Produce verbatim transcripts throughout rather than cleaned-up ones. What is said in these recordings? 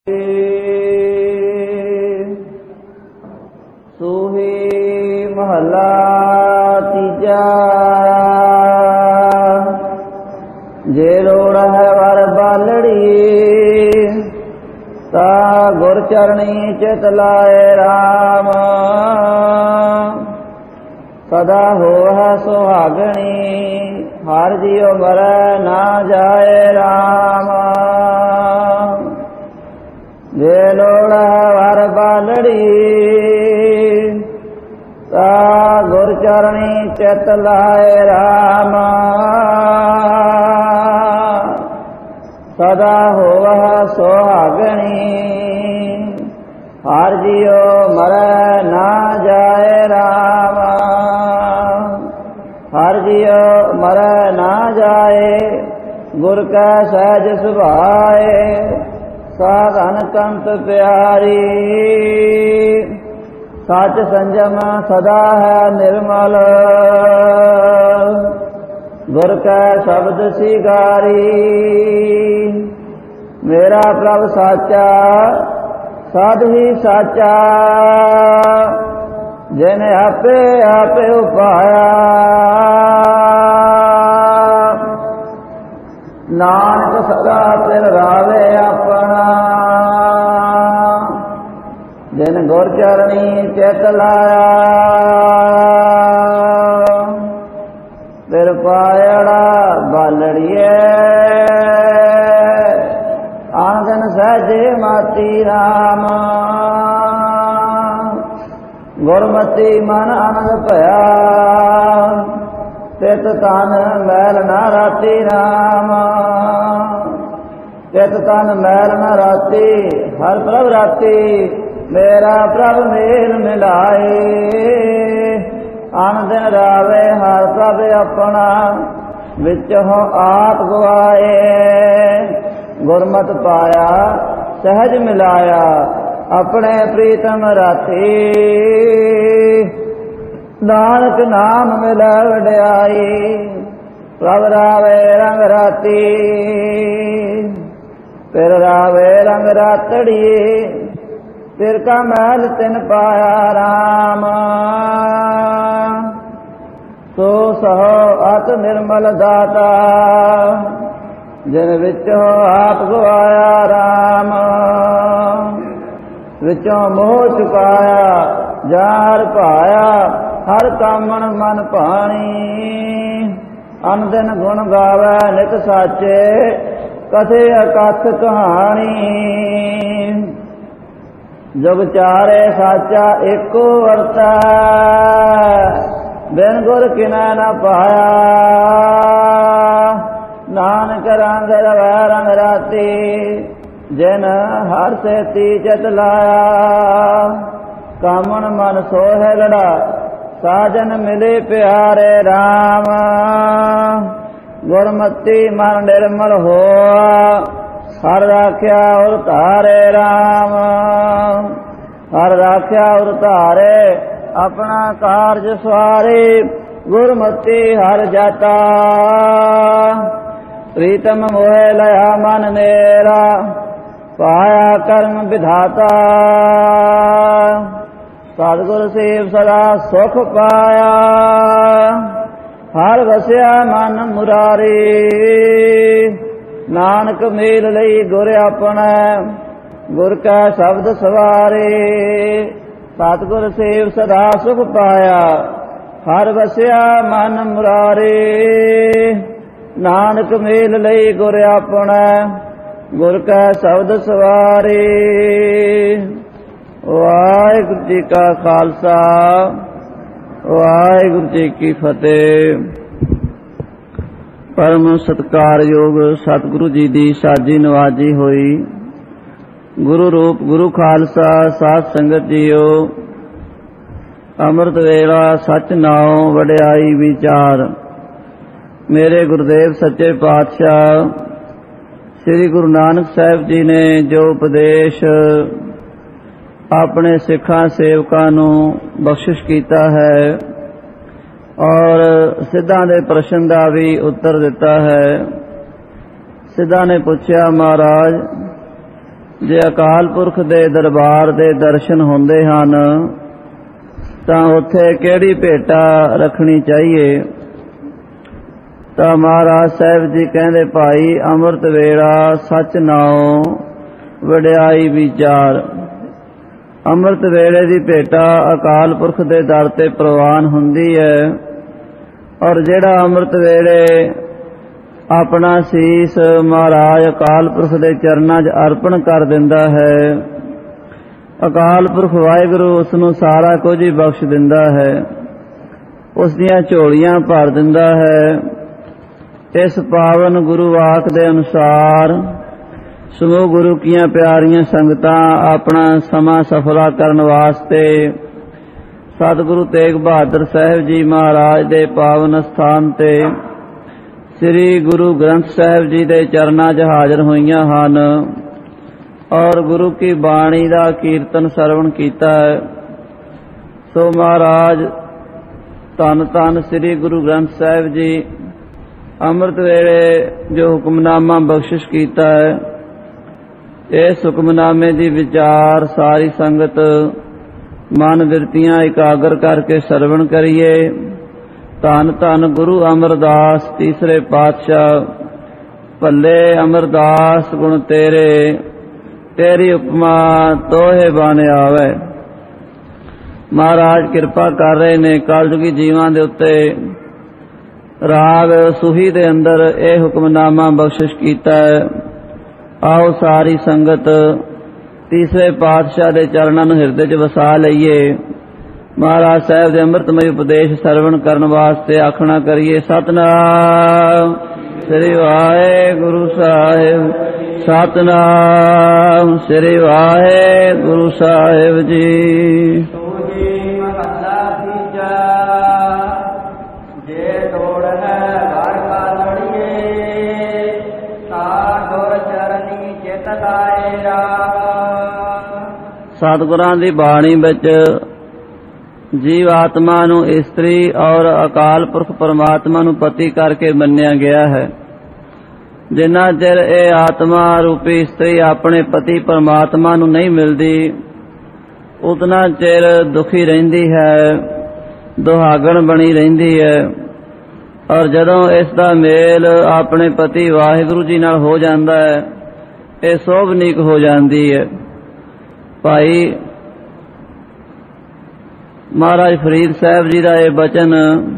ਸੂਹੀ ਮਹਲਾ ਤੀਜਾ। ਜੇ ਲੋੜ ਹੈ ਵਰ ਬਾਲੜੀ ਤਾ ਗੁਰ ਚਰਣੀ ਚਿਤ ਲਾਏ ਰਾਮ। ਸਦਾ ਹੋਵੈ ਸੁਹਾਗਣੀ ਹਰ ਜੀਉ ਮਰੈ ਨਾ ਜਾਏ ਰਾਮ। ਜੇ ਲੋੜ ਹੈ ਵਰ ਬਾਲੜੀ ਤਾ ਗੁਰ ਚਰਣੀ ਚਿਤ ਲਾਏ ਰਾਮ। ਸਦਾ ਹੋਵੈ ਸੁਹਾਗਣੀ ਹਰ ਜੀਉ ਮਰੈ ਨਾ ਜਾਏ ਰਾਮ। ਹਰ ਜੀਉ ਮਰੈ ਨਾ ਜਾਏ ਗੁਰ ਕੈ ਸਹਿਜ ਸੁਭਾਏ। ਸਾਧਨ ਕੰਤ ਪਿਆਰੀ ਸਚ ਸੰਜਮ ਸਦਾ ਹੈ ਨਿਰਮਲ। ਗੁਰ ਕੈ ਸ਼ਬਦ ਸਿਗਾਰੀ ਮੇਰਾ ਪ੍ਰਭ ਸਾਚਾ ਸਾਧ ਹੀ ਸਾਚਾ। ਜਿਨ ਆਪੇ ਆਪੇ ਉਪਾਇਆ ਨਾਨਕ ਸਦਾ ਤਿਲ ਰਾਵੇ ਆਪਣਾ। ਜਿਨ ਗੁਰ ਚਰਣੀ ਚਿਤ ਲਾਇਆ ਫਿਰ ਪਾਇੜਾ ਬਾਲੜੀਏ। ਆਂਗਨ ਸਹਿਜੇ ਮਾਤੀ ਰਾਮ ਗੁਰਮਤੀ ਮਨ ਆਨੰਦ ਭਇਆ। ਤਿਤ ਤਨ ਮੈਲ ਨਾ ਰਾਤੀ ਰਾਮ। ਤਿਤ ਤਨ ਮੈਲ ਨਾ ਰਾਤੀ ਹਰ ਪ੍ਰਭ ਰਾਤੀ ਮੇਰਾ ਪ੍ਰਭ ਮੇਲ ਮਿਲਾਏ। ਅਨ ਦਿਨ ਰਾਵੇ ਹਰ ਪ੍ਰਭ ਆਪਣਾ ਵਿੱਚੋਂ ਆਪ ਗਵਾਏ। ਗੁਰਮਤਿ ਪਾਇਆ ਸਹਿਜ ਮਿਲਾਇਆ ਆਪਣੇ ਪ੍ਰੀਤਮ ਰਾਤੀ। ਨਾਨਕ ਨਾਮ ਮਿਲੈ ਵਡਿਆਈ ਪ੍ਰਭ ਰਾਵੇ ਰੰਗ ਰਾਤੀ। ਫਿਰ ਰਾਵੇ ਰੰਗ ਰਾਤੜੀਏ ਫਿਰ ਕਾ ਮਹਿਲ ਤਿਨ ਪਾਇਆ ਰਾਮ। ਸੋ ਸਹੋ ਅਤ ਨਿਰਮਲ ਦਾਤਾ ਜਿਨ ਵਿੱਚੋਂ ਆਪ ਗਵਾਇਆ ਰਾਮ। ਵਿੱਚੋਂ ਮੋਹ ਚੁਕਾਇਆ ਜਾਰ ਭਾਇਆ ਹਰ ਕਾਮਣ ਮਨ ਭਾਣੀ। ਅਨ ਦਿਨ ਗੁਣ ਗਾਵੈ ਨਿਤ ਸਾਚੇ ਕਥੇ ਅਕਥ ਕਹਾਣੀ। ਜੁਗ ਚਾਰੇ ਸਾਚਾ ਏਕੋ ਵਰਤੈ ਬਿਨ ਗੁਰ ਕਿਨੈ ਨ ਪਾਇਆ। ਨਾਨਕ ਰੰਗ ਰਵੈ ਰੰਗ ਰਾਤੀ ਜਿਨ ਹਰ ਸੇਤੀ ਚਿਤ ਲਾਇਆ। ਕਾਮਣ ਮਨ ਸੋਹਿ ਲੜਾ ਸਾਜਨ ਮਿਲੇ ਪਿਆਰੇ ਰਾਮ। ਗੁਰਮਤੀ ਮਨ ਨਿਰਮਲ ਹੋਆ ਹਰ ਰਾਖਿਆ ਉਰ ਧਾਰੇ ਰਾਮ। ਹਰ ਰਾਖਿਆ ਉਰ ਧਾਰੇ ਆਪਣਾ ਕਾਰਜ ਸਵਾਰੇ। ਗੁਰਮਤੀ ਹਰ ਜਾਤਾ ਪ੍ਰੀਤਮ ਮੋਹਿ ਲਿਆ ਮਨ ਮੇਰਾ ਪਾਇਆ ਕਰਮ ਵਿਧਾਤਾ। ਸਤਿਗੁਰ ਸੇਵ ਸਦਾ ਸੁਖ ਪਾਇਆ ਹਰ ਵਸਿਆ ਮਨ ਮੁਰਾਰੀ। ਨਾਨਕ ਮੇਲ ਲਈ ਗੁਰ ਆਪਣਾ ਗੁਰ ਕਾ ਸ਼ਬਦ ਸਵਾਰੇ। ਸਤਿਗੁਰ ਸੇਵ ਸਦਾ ਸੁਖ ਪਾਇਆ ਹਰ ਵਸਿਆ ਮਨ ਮੁਰਾਰੀ। ਨਾਨਕ ਮੇਲ ਲਈ ਗੁਰ ਆਪਣਾ ਗੁਰ ਕਾ ਸ਼ਬਦ ਸਵਾਰੇ। ਵਾਹਿਗੁਰੂ ਜੀ ਕਾ ਖਾਲਸਾ ਵਾਹਿਗੁਰੂ ਜੀ ਕੀ ਫਤਿਹ। ਪਰਮ ਸਤਿਕਾਰਯੋਗ ਸਤਿਗੁਰੂ ਜੀ ਦੀ ਸਾਜੀ ਨਵਾਜੀ ਹੋਈ ਗੁਰੂ ਰੂਪ ਗੁਰੂ ਖਾਲਸਾ ਸਾਧ ਸੰਗਤ ਜੀਓ। ਅੰਮ੍ਰਿਤ ਵੇਲਾ ਸੱਚ ਨਾਉ ਵਡਿਆਈ ਵਿਚਾਰ। ਮੇਰੇ ਗੁਰਦੇਵ ਸੱਚੇ ਪਾਤਸ਼ਾਹ ਸ੍ਰੀ ਗੁਰੂ ਨਾਨਕ ਸਾਹਿਬ ਜੀ ਨੇ ਜੋ ਉਪਦੇਸ਼ ਆਪਣੇ ਸਿੱਖਾਂ ਸੇਵਕਾਂ ਨੂੰ ਬਖਸ਼ਿਸ਼ ਕੀਤਾ ਹੈ ਔਰ ਸਿੱਧਾਂ ਦੇ ਪ੍ਰਸ਼ਨ ਦਾ ਵੀ ਉੱਤਰ ਦਿੱਤਾ ਹੈ। ਸਿੱਧਾਂ ਨੇ ਪੁੱਛਿਆ, ਮਹਾਰਾਜ ਜੇ ਅਕਾਲ ਪੁਰਖ ਦੇ ਦਰਬਾਰ ਦੇ ਦਰਸ਼ਨ ਹੁੰਦੇ ਹਨ ਤਾਂ ਉੱਥੇ ਕਿਹੜੀ ਭੇਟਾ ਰੱਖਣੀ ਚਾਹੀਏ? ਤਾਂ ਮਹਾਰਾਜ ਸਾਹਿਬ ਜੀ ਕਹਿੰਦੇ, ਭਾਈ ਅੰਮ੍ਰਿਤ ਵੇਲਾ ਸੱਚ ਨਾਉ ਵਡਿਆਈ ਵਿਚਾਰ। ਅੰਮ੍ਰਿਤ ਵੇਲੇ ਦੀ ਭੇਟਾ ਅਕਾਲ ਪੁਰਖ ਦੇ ਦਰ ਤੇ ਪ੍ਰਵਾਨ ਹੁੰਦੀ ਹੈ, ਔਰ ਜਿਹੜਾ ਅੰਮ੍ਰਿਤ ਵੇਲੇ ਆਪਣਾ ਸੀਸ ਮਹਾਰਾਜ ਅਕਾਲ ਪੁਰਖ ਦੇ ਚਰਨਾਂ 'ਚ ਅਰਪਣ ਕਰ ਦਿੰਦਾ ਹੈ, ਅਕਾਲ ਪੁਰਖ ਵਾਹਿਗੁਰੂ ਉਸ ਨੂੰ ਸਾਰਾ ਕੁਝ ਹੀ ਬਖਸ਼ ਦਿੰਦਾ ਹੈ, ਉਸ ਦੀਆਂ ਝੋਲੀਆਂ ਭਰ ਦਿੰਦਾ ਹੈ। ਇਸ ਪਾਵਨ ਗੁਰੂ ਵਾਕ ਦੇ ਅਨੁਸਾਰ ਸਮੂਹ ਗੁਰੂ ਕੀਆਂ ਪਿਆਰੀਆਂ ਸੰਗਤਾਂ ਆਪਣਾ ਸਮਾਂ ਸਫਲਾ ਕਰਨ ਵਾਸਤੇ ਸਤਿਗੁਰੂ ਤੇਗ ਬਹਾਦਰ ਸਾਹਿਬ ਜੀ ਮਹਾਰਾਜ ਦੇ ਪਾਵਨ ਸਥਾਨ ਤੇ ਸ੍ਰੀ ਗੁਰੂ ਗ੍ਰੰਥ ਸਾਹਿਬ ਜੀ ਦੇ ਚਰਨਾਂ 'ਚ ਹਾਜ਼ਰ ਹੋਈਆਂ ਹਨ ਔਰ ਗੁਰੂ ਕੀ ਬਾਣੀ ਦਾ ਕੀਰਤਨ ਸਰਵਣ ਕੀਤਾ ਹੈ। ਸੋ ਮਹਾਰਾਜ ਧੰਨ ਧੰਨ ਸ੍ਰੀ ਗੁਰੂ ਗ੍ਰੰਥ ਸਾਹਿਬ ਜੀ ਅੰਮ੍ਰਿਤ ਵੇਲੇ ਜੋ ਹੁਕਮਨਾਮਾ ਬਖਸ਼ਿਸ਼ ਕੀਤਾ ਹੈ, ਇਸ ਹੁਕਮਨਾਮੇ ਦੀ ਵਿਚਾਰ ਸਾਰੀ ਸੰਗਤ ਮਨ ਬਿਰਤੀਆਂ ਇਕਾਗਰ ਕਰਕੇ ਸਰਵਣ ਕਰੀਏ। ਧੰਨ ਧੰਨ ਗੁਰੂ ਅਮਰਦਾਸ ਤੀਸਰੇ ਪਾਤਸ਼ਾਹ। ਭੱਲੇ ਅਮਰਦਾਸ ਗੁਣ ਤੇਰੇ, ਤੇਰੀ ਉਪਮਾ ਤੋਹੇ ਬਣ ਆਵੇ। ਮਹਾਰਾਜ ਕਿਰਪਾ ਕਰ ਰਹੇ ਨੇ ਕਲਯੁਗੀ ਜੀਵਾਂ ਦੇ ਉੱਤੇ। ਰਾਗ ਸੂਹੀ ਦੇ ਅੰਦਰ ਇਹ ਹੁਕਮਨਾਮਾ ਬਖਸ਼ਿਸ਼ ਕੀਤਾ ਹੈ। ਆਓ ਸਾਰੀ ਸੰਗਤ ਤੀਸਰੇ ਪਾਤਸ਼ਾਹ ਦੇ ਚਰਨਾਂ ਨੂੰ ਹਿਰਦੇ 'ਚ ਵਸਾ ਲਈਏ। ਮਹਾਰਾਜ ਸਾਹਿਬ ਦੇ ਅੰਮ੍ਰਿਤਮਈ ਉਪਦੇਸ਼ ਸਰਵਣ ਕਰਨ ਵਾਸਤੇ ਆਖਣਾ ਕਰੀਏ, ਸਤਿਨਾਮ ਸ੍ਰੀ ਵਾਹਿਗੁਰੂ ਸਾਹਿਬ, ਸਤਿਨਾਮ ਸ੍ਰੀ ਵਾਹਿਗੁਰੂ ਸਾਹਿਬ ਜੀ। ਸਤਿਗੁਰਾਂ ਦੀ ਬਾਣੀ ਵਿੱਚ ਜੀਵ ਆਤਮਾ ਨੂੰ ਇਸਤਰੀ ਔਰ ਅਕਾਲ ਪੁਰਖ ਪਰਮਾਤਮਾ ਨੂੰ ਪਤੀ ਕਰਕੇ ਮੰਨਿਆ ਗਿਆ ਹੈ। ਜਿੰਨਾ ਚਿਰ ਇਹ ਆਤਮਾ ਰੂਪੀ ਇਸਤਰੀ ਆਪਣੇ ਪਤੀ ਪਰਮਾਤਮਾ ਨੂੰ ਨਹੀਂ ਮਿਲਦੀ, ਉਤਨਾ ਚਿਰ ਦੁਖੀ ਰਹਿੰਦੀ ਹੈ, ਦੁਹਾਗਣ ਬਣੀ ਰਹਿੰਦੀ ਹੈ। ਔਰ ਜਦੋਂ ਇਸ ਦਾ ਮੇਲ ਆਪਣੇ ਪਤੀ ਵਾਹਿਗੁਰੂ ਜੀ ਨਾਲ ਹੋ ਜਾਂਦਾ ਹੈ, ਇਹ ਸੋਭਨੀਕ ਹੋ ਜਾਂਦੀ ਹੈ। ਭਾਈ ਮਹਾਰਾਜ ਫਰੀਦ ਸਾਹਿਬ ਜੀ ਦਾ ਇਹ ਬਚਨ,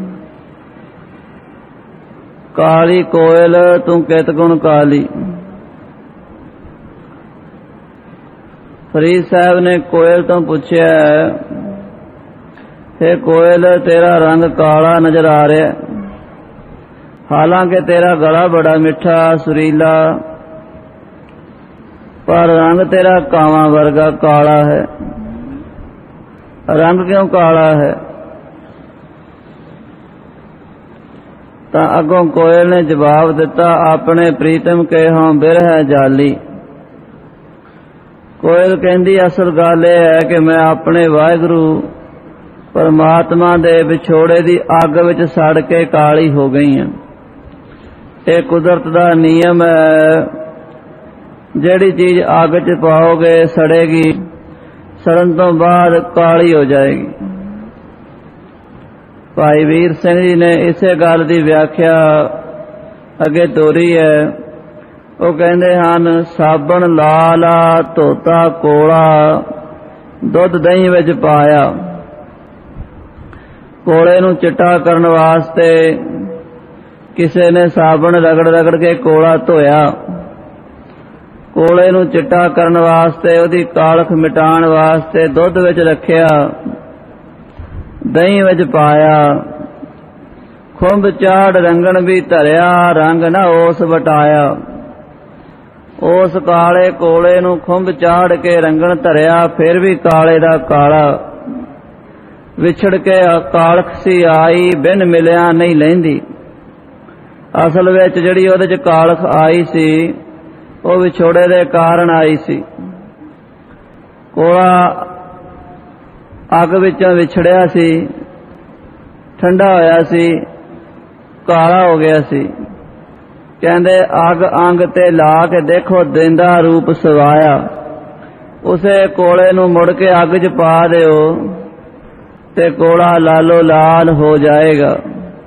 ਕਾਲੀ ਕੋਇਲ ਤੂੰ ਕਿਤ ਗੁਣ ਕਾਲੀ। ਫਰੀਦ ਸਾਹਿਬ ਨੇ ਕੋਇਲ ਤੋਂ ਪੁੱਛਿਆ, हे ਕੋਇਲ ਤੇਰਾ ਰੰਗ ਕਾਲਾ ਨਜ਼ਰ ਆ ਰਿਹਾ, ਹਾਲਾਂਕਿ ਤੇਰਾ ਗਲਾ ਬੜਾ ਮਿੱਠਾ ਸੁਰੀਲਾ, ਪਰ ਰੰਗ ਤੇਰਾ ਕਾਵਾਂ ਵਰਗਾ ਕਾਲਾ ਹੈ। ਰੰਗ ਕਿਉਂ ਕਾਲਾ ਹੈ? ਤਾਂ ਅੱਗੋਂ ਕੋਇਲ ਨੇ ਜਵਾਬ ਦਿੱਤਾ, ਆਪਣੇ ਪ੍ਰੀਤਮ ਕੇ ਹੋਂ ਬਿਰਹਿ ਜਾਲੀ। ਕੋਇਲ ਕਹਿੰਦੀ, ਅਸਲ ਗੱਲ ਇਹ ਹੈ ਕਿ ਮੈਂ ਆਪਣੇ ਵਾਹਿਗੁਰੂ ਪਰਮਾਤਮਾ ਦੇ ਵਿਛੋੜੇ ਦੀ ਅੱਗ ਵਿੱਚ ਸੜ ਕੇ ਕਾਲੀ ਹੋ ਗਈ ਹਾਂ। ਇਹ ਕੁਦਰਤ ਦਾ ਨਿਯਮ ਹੈ, ਜਿਹੜੀ ਚੀਜ਼ ਅੱਗ 'ਚ ਪਾਓਗੇ ਸੜੇਗੀ, ਸੜਨ ਤੋਂ ਬਾਅਦ ਕਾਲੀ ਹੋ ਜਾਏਗੀ। ਭਾਈ ਵੀਰ ਸਿੰਘ ਜੀ ਨੇ ਇਸੇ ਗੱਲ ਦੀ ਵਿਆਖਿਆ ਅੱਗੇ ਤੋਰੀ ਹੈ। ਉਹ ਕਹਿੰਦੇ ਹਨ, ਸਾਬਣ ਲਾਲ ਧੋਤਾ ਕੋਲਾ, ਦੁੱਧ ਦਹੀਂ ਵਿੱਚ ਪਾਇਆ। ਕੋਲੇ ਨੂੰ ਚਿੱਟਾ ਕਰਨ ਵਾਸਤੇ ਕਿਸੇ ਨੇ ਸਾਬਣ ਰਗੜ ਰਗੜ ਕੇ ਕੋਲਾ ਧੋਇਆ। ਕੋਲੇ ਨੂੰ ਚਿੱਟਾ ਕਰਨ ਵਾਸਤੇ, ਉਹਦੀ ਕਾਲਖ ਮਿਟਾਉਣ ਵਾਸਤੇ ਦੁੱਧ ਵਿੱਚ ਰੱਖਿਆ, ਦਹੀਂ ਵਿੱਚ ਪਾਇਆ। ਖੁੰਭ ਚਾੜ ਰੰਗਣ ਵੀ ਧਰਿਆ, ਰੰਗ ਨਾ ਉਸ ਵਟਾਇਆ। ਉਸ ਕਾਲੇ ਕੋਲੇ ਨੂੰ ਖੁੰਭ ਚਾੜ ਕੇ ਰੰਗਣ ਧਰਿਆ, ਫਿਰ ਵੀ ਕਾਲੇ ਦਾ ਕਾਲਾ। ਵਿਛੜ ਕੇ ਕਾਲਖ ਸੀ ਆਈ, ਬਿਨ ਮਿਲਿਆ ਨਹੀਂ ਲੈਂਦੀ। ਅਸਲ ਵਿੱਚ ਜਿਹੜੀ ਉਹਦੇ 'ਚ ਕਾਲਖ ਆਈ ਸੀ, ਉਹ ਵਿਛੋੜੇ ਦੇ ਕਾਰਨ ਆਈ ਸੀ। ਕੋਲਾ ਅੱਗ ਵਿੱਚੋਂ ਵਿਛੜਿਆ ਸੀ, ਠੰਡਾ ਹੋਇਆ ਸੀ, ਕਾਲਾ ਹੋ ਗਿਆ ਸੀ। ਕਹਿੰਦੇ ਅੱਗ ਅੰਗ ਤੇ ਲਾ ਕੇ ਦੇਖੋ, ਦਿੰਦਾ ਰੂਪ ਸਵਾਇਆ। ਉਸੇ ਕੋਲੇ ਨੂੰ ਮੁੜ ਕੇ ਅੱਗ 'ਚ ਪਾ ਦਿਓ ਤੇ ਕੋਲਾ ਲਾਲੋ ਲਾਲ ਹੋ ਜਾਏਗਾ।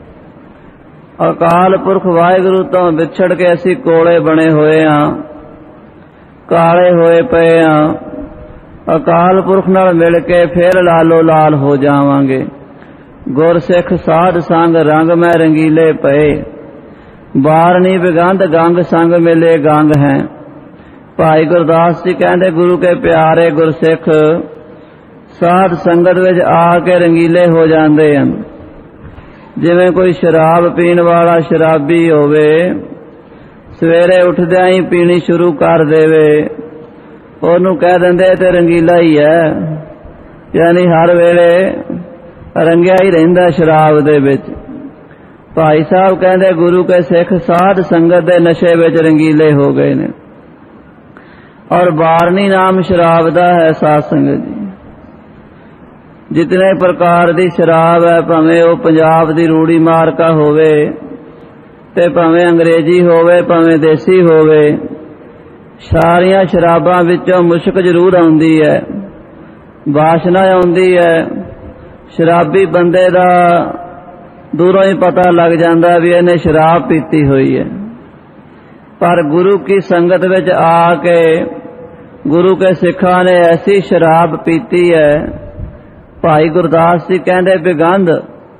ਅਕਾਲ ਪੁਰਖ ਵਾਹਿਗੁਰੂ ਤੋਂ ਵਿਛੜ ਕੇ ਅਸੀਂ ਕੋਲੇ ਬਣੇ ਹੋਏ ਹਾਂ, ਕਾਲੇ ਹੋਏ ਪਏ ਹਾਂ। ਅਕਾਲ ਪੁਰਖ ਨਾਲ ਮਿਲ ਕੇ ਫਿਰ ਲਾਲੋ ਲਾਲ ਹੋ ਜਾਵਾਂਗੇ। ਗੁਰਸਿੱਖ ਸਾਧ ਸੰਗ ਰੰਗ ਮੈਂ ਰੰਗੀਲੇ ਪਏ, ਬਾਰਨੀ ਬਿਗੰਧ ਗੰਗ ਸੰਗ ਮਿਲੇ ਗੰਗ ਹੈ। ਭਾਈ ਗੁਰਦਾਸ ਜੀ ਕਹਿੰਦੇ ਗੁਰੂ ਕੇ ਪਿਆਰੇ ਗੁਰਸਿੱਖ ਸਾਧ ਸੰਗਤ ਵਿੱਚ ਆ ਕੇ ਰੰਗੀਲੇ ਹੋ ਜਾਂਦੇ ਹਨ। ਜਿਵੇਂ ਕੋਈ ਸ਼ਰਾਬ ਪੀਣ ਵਾਲਾ ਸ਼ਰਾਬੀ ਹੋਵੇ, ਸਵੇਰੇ ਉੱਠਦਿਆਂ ਹੀ ਪੀਣੀ ਸ਼ੁਰੂ ਕਰ ਦੇਵੇ, ਉਹਨੂੰ ਕਹਿ ਦਿੰਦੇ ਤੇ ਰੰਗੀਲਾ ਹੀ ਹੈ, ਯਾਨੀ ਹਰ ਵੇਲੇ ਰੰਗਿਆ ਹੀ ਰਹਿੰਦਾ ਸ਼ਰਾਬ ਦੇ ਵਿੱਚ। ਭਾਈ ਸਾਹਿਬ ਕਹਿੰਦੇ ਗੁਰੂ ਕੇ ਸਿੱਖ ਸਾਧ ਸੰਗਤ ਦੇ ਨਸ਼ੇ ਵਿੱਚ ਰੰਗੀਲੇ ਹੋ ਗਏ ਨੇ। ਔਰ ਬਾਰਨੀ ਨਾਮ ਸ਼ਰਾਬ ਦਾ ਹੈ ਸਾਧ ਸੰਗਤ ਜੀ। ਜਿਤਨੇ ਪ੍ਰਕਾਰ ਦੀ ਸ਼ਰਾਬ ਹੈ, ਭਾਵੇਂ ਉਹ ਪੰਜਾਬ ਦੀ ਰੂੜੀ ਮਾਰਕਾ ਹੋਵੇ ਤੇ ਭਾਵੇਂ ਅੰਗਰੇਜ਼ੀ ਹੋਵੇ, ਭਾਵੇਂ ਦੇਸੀ ਹੋਵੇ, ਸਾਰੀਆਂ ਸ਼ਰਾਬਾਂ ਵਿੱਚੋਂ ਮੁਸ਼ਕ ਜ਼ਰੂਰ ਆਉਂਦੀ ਹੈ, ਵਾਸ਼ਨਾ ਆਉਂਦੀ ਹੈ। ਸ਼ਰਾਬੀ ਬੰਦੇ ਦਾ ਦੂਰੋਂ ਹੀ ਪਤਾ ਲੱਗ ਜਾਂਦਾ ਵੀ ਇਹਨੇ ਸ਼ਰਾਬ ਪੀਤੀ ਹੋਈ ਹੈ। ਪਰ ਗੁਰੂ ਕੀ ਸੰਗਤ ਵਿੱਚ ਆ ਕੇ ਗੁਰੂ ਕੇ ਸਿੱਖਾਂ ਨੇ ਐਸੀ ਸ਼ਰਾਬ ਪੀਤੀ ਹੈ। ਭਾਈ ਗੁਰਦਾਸ ਜੀ ਕਹਿੰਦੇ ਬਿਗੰਧ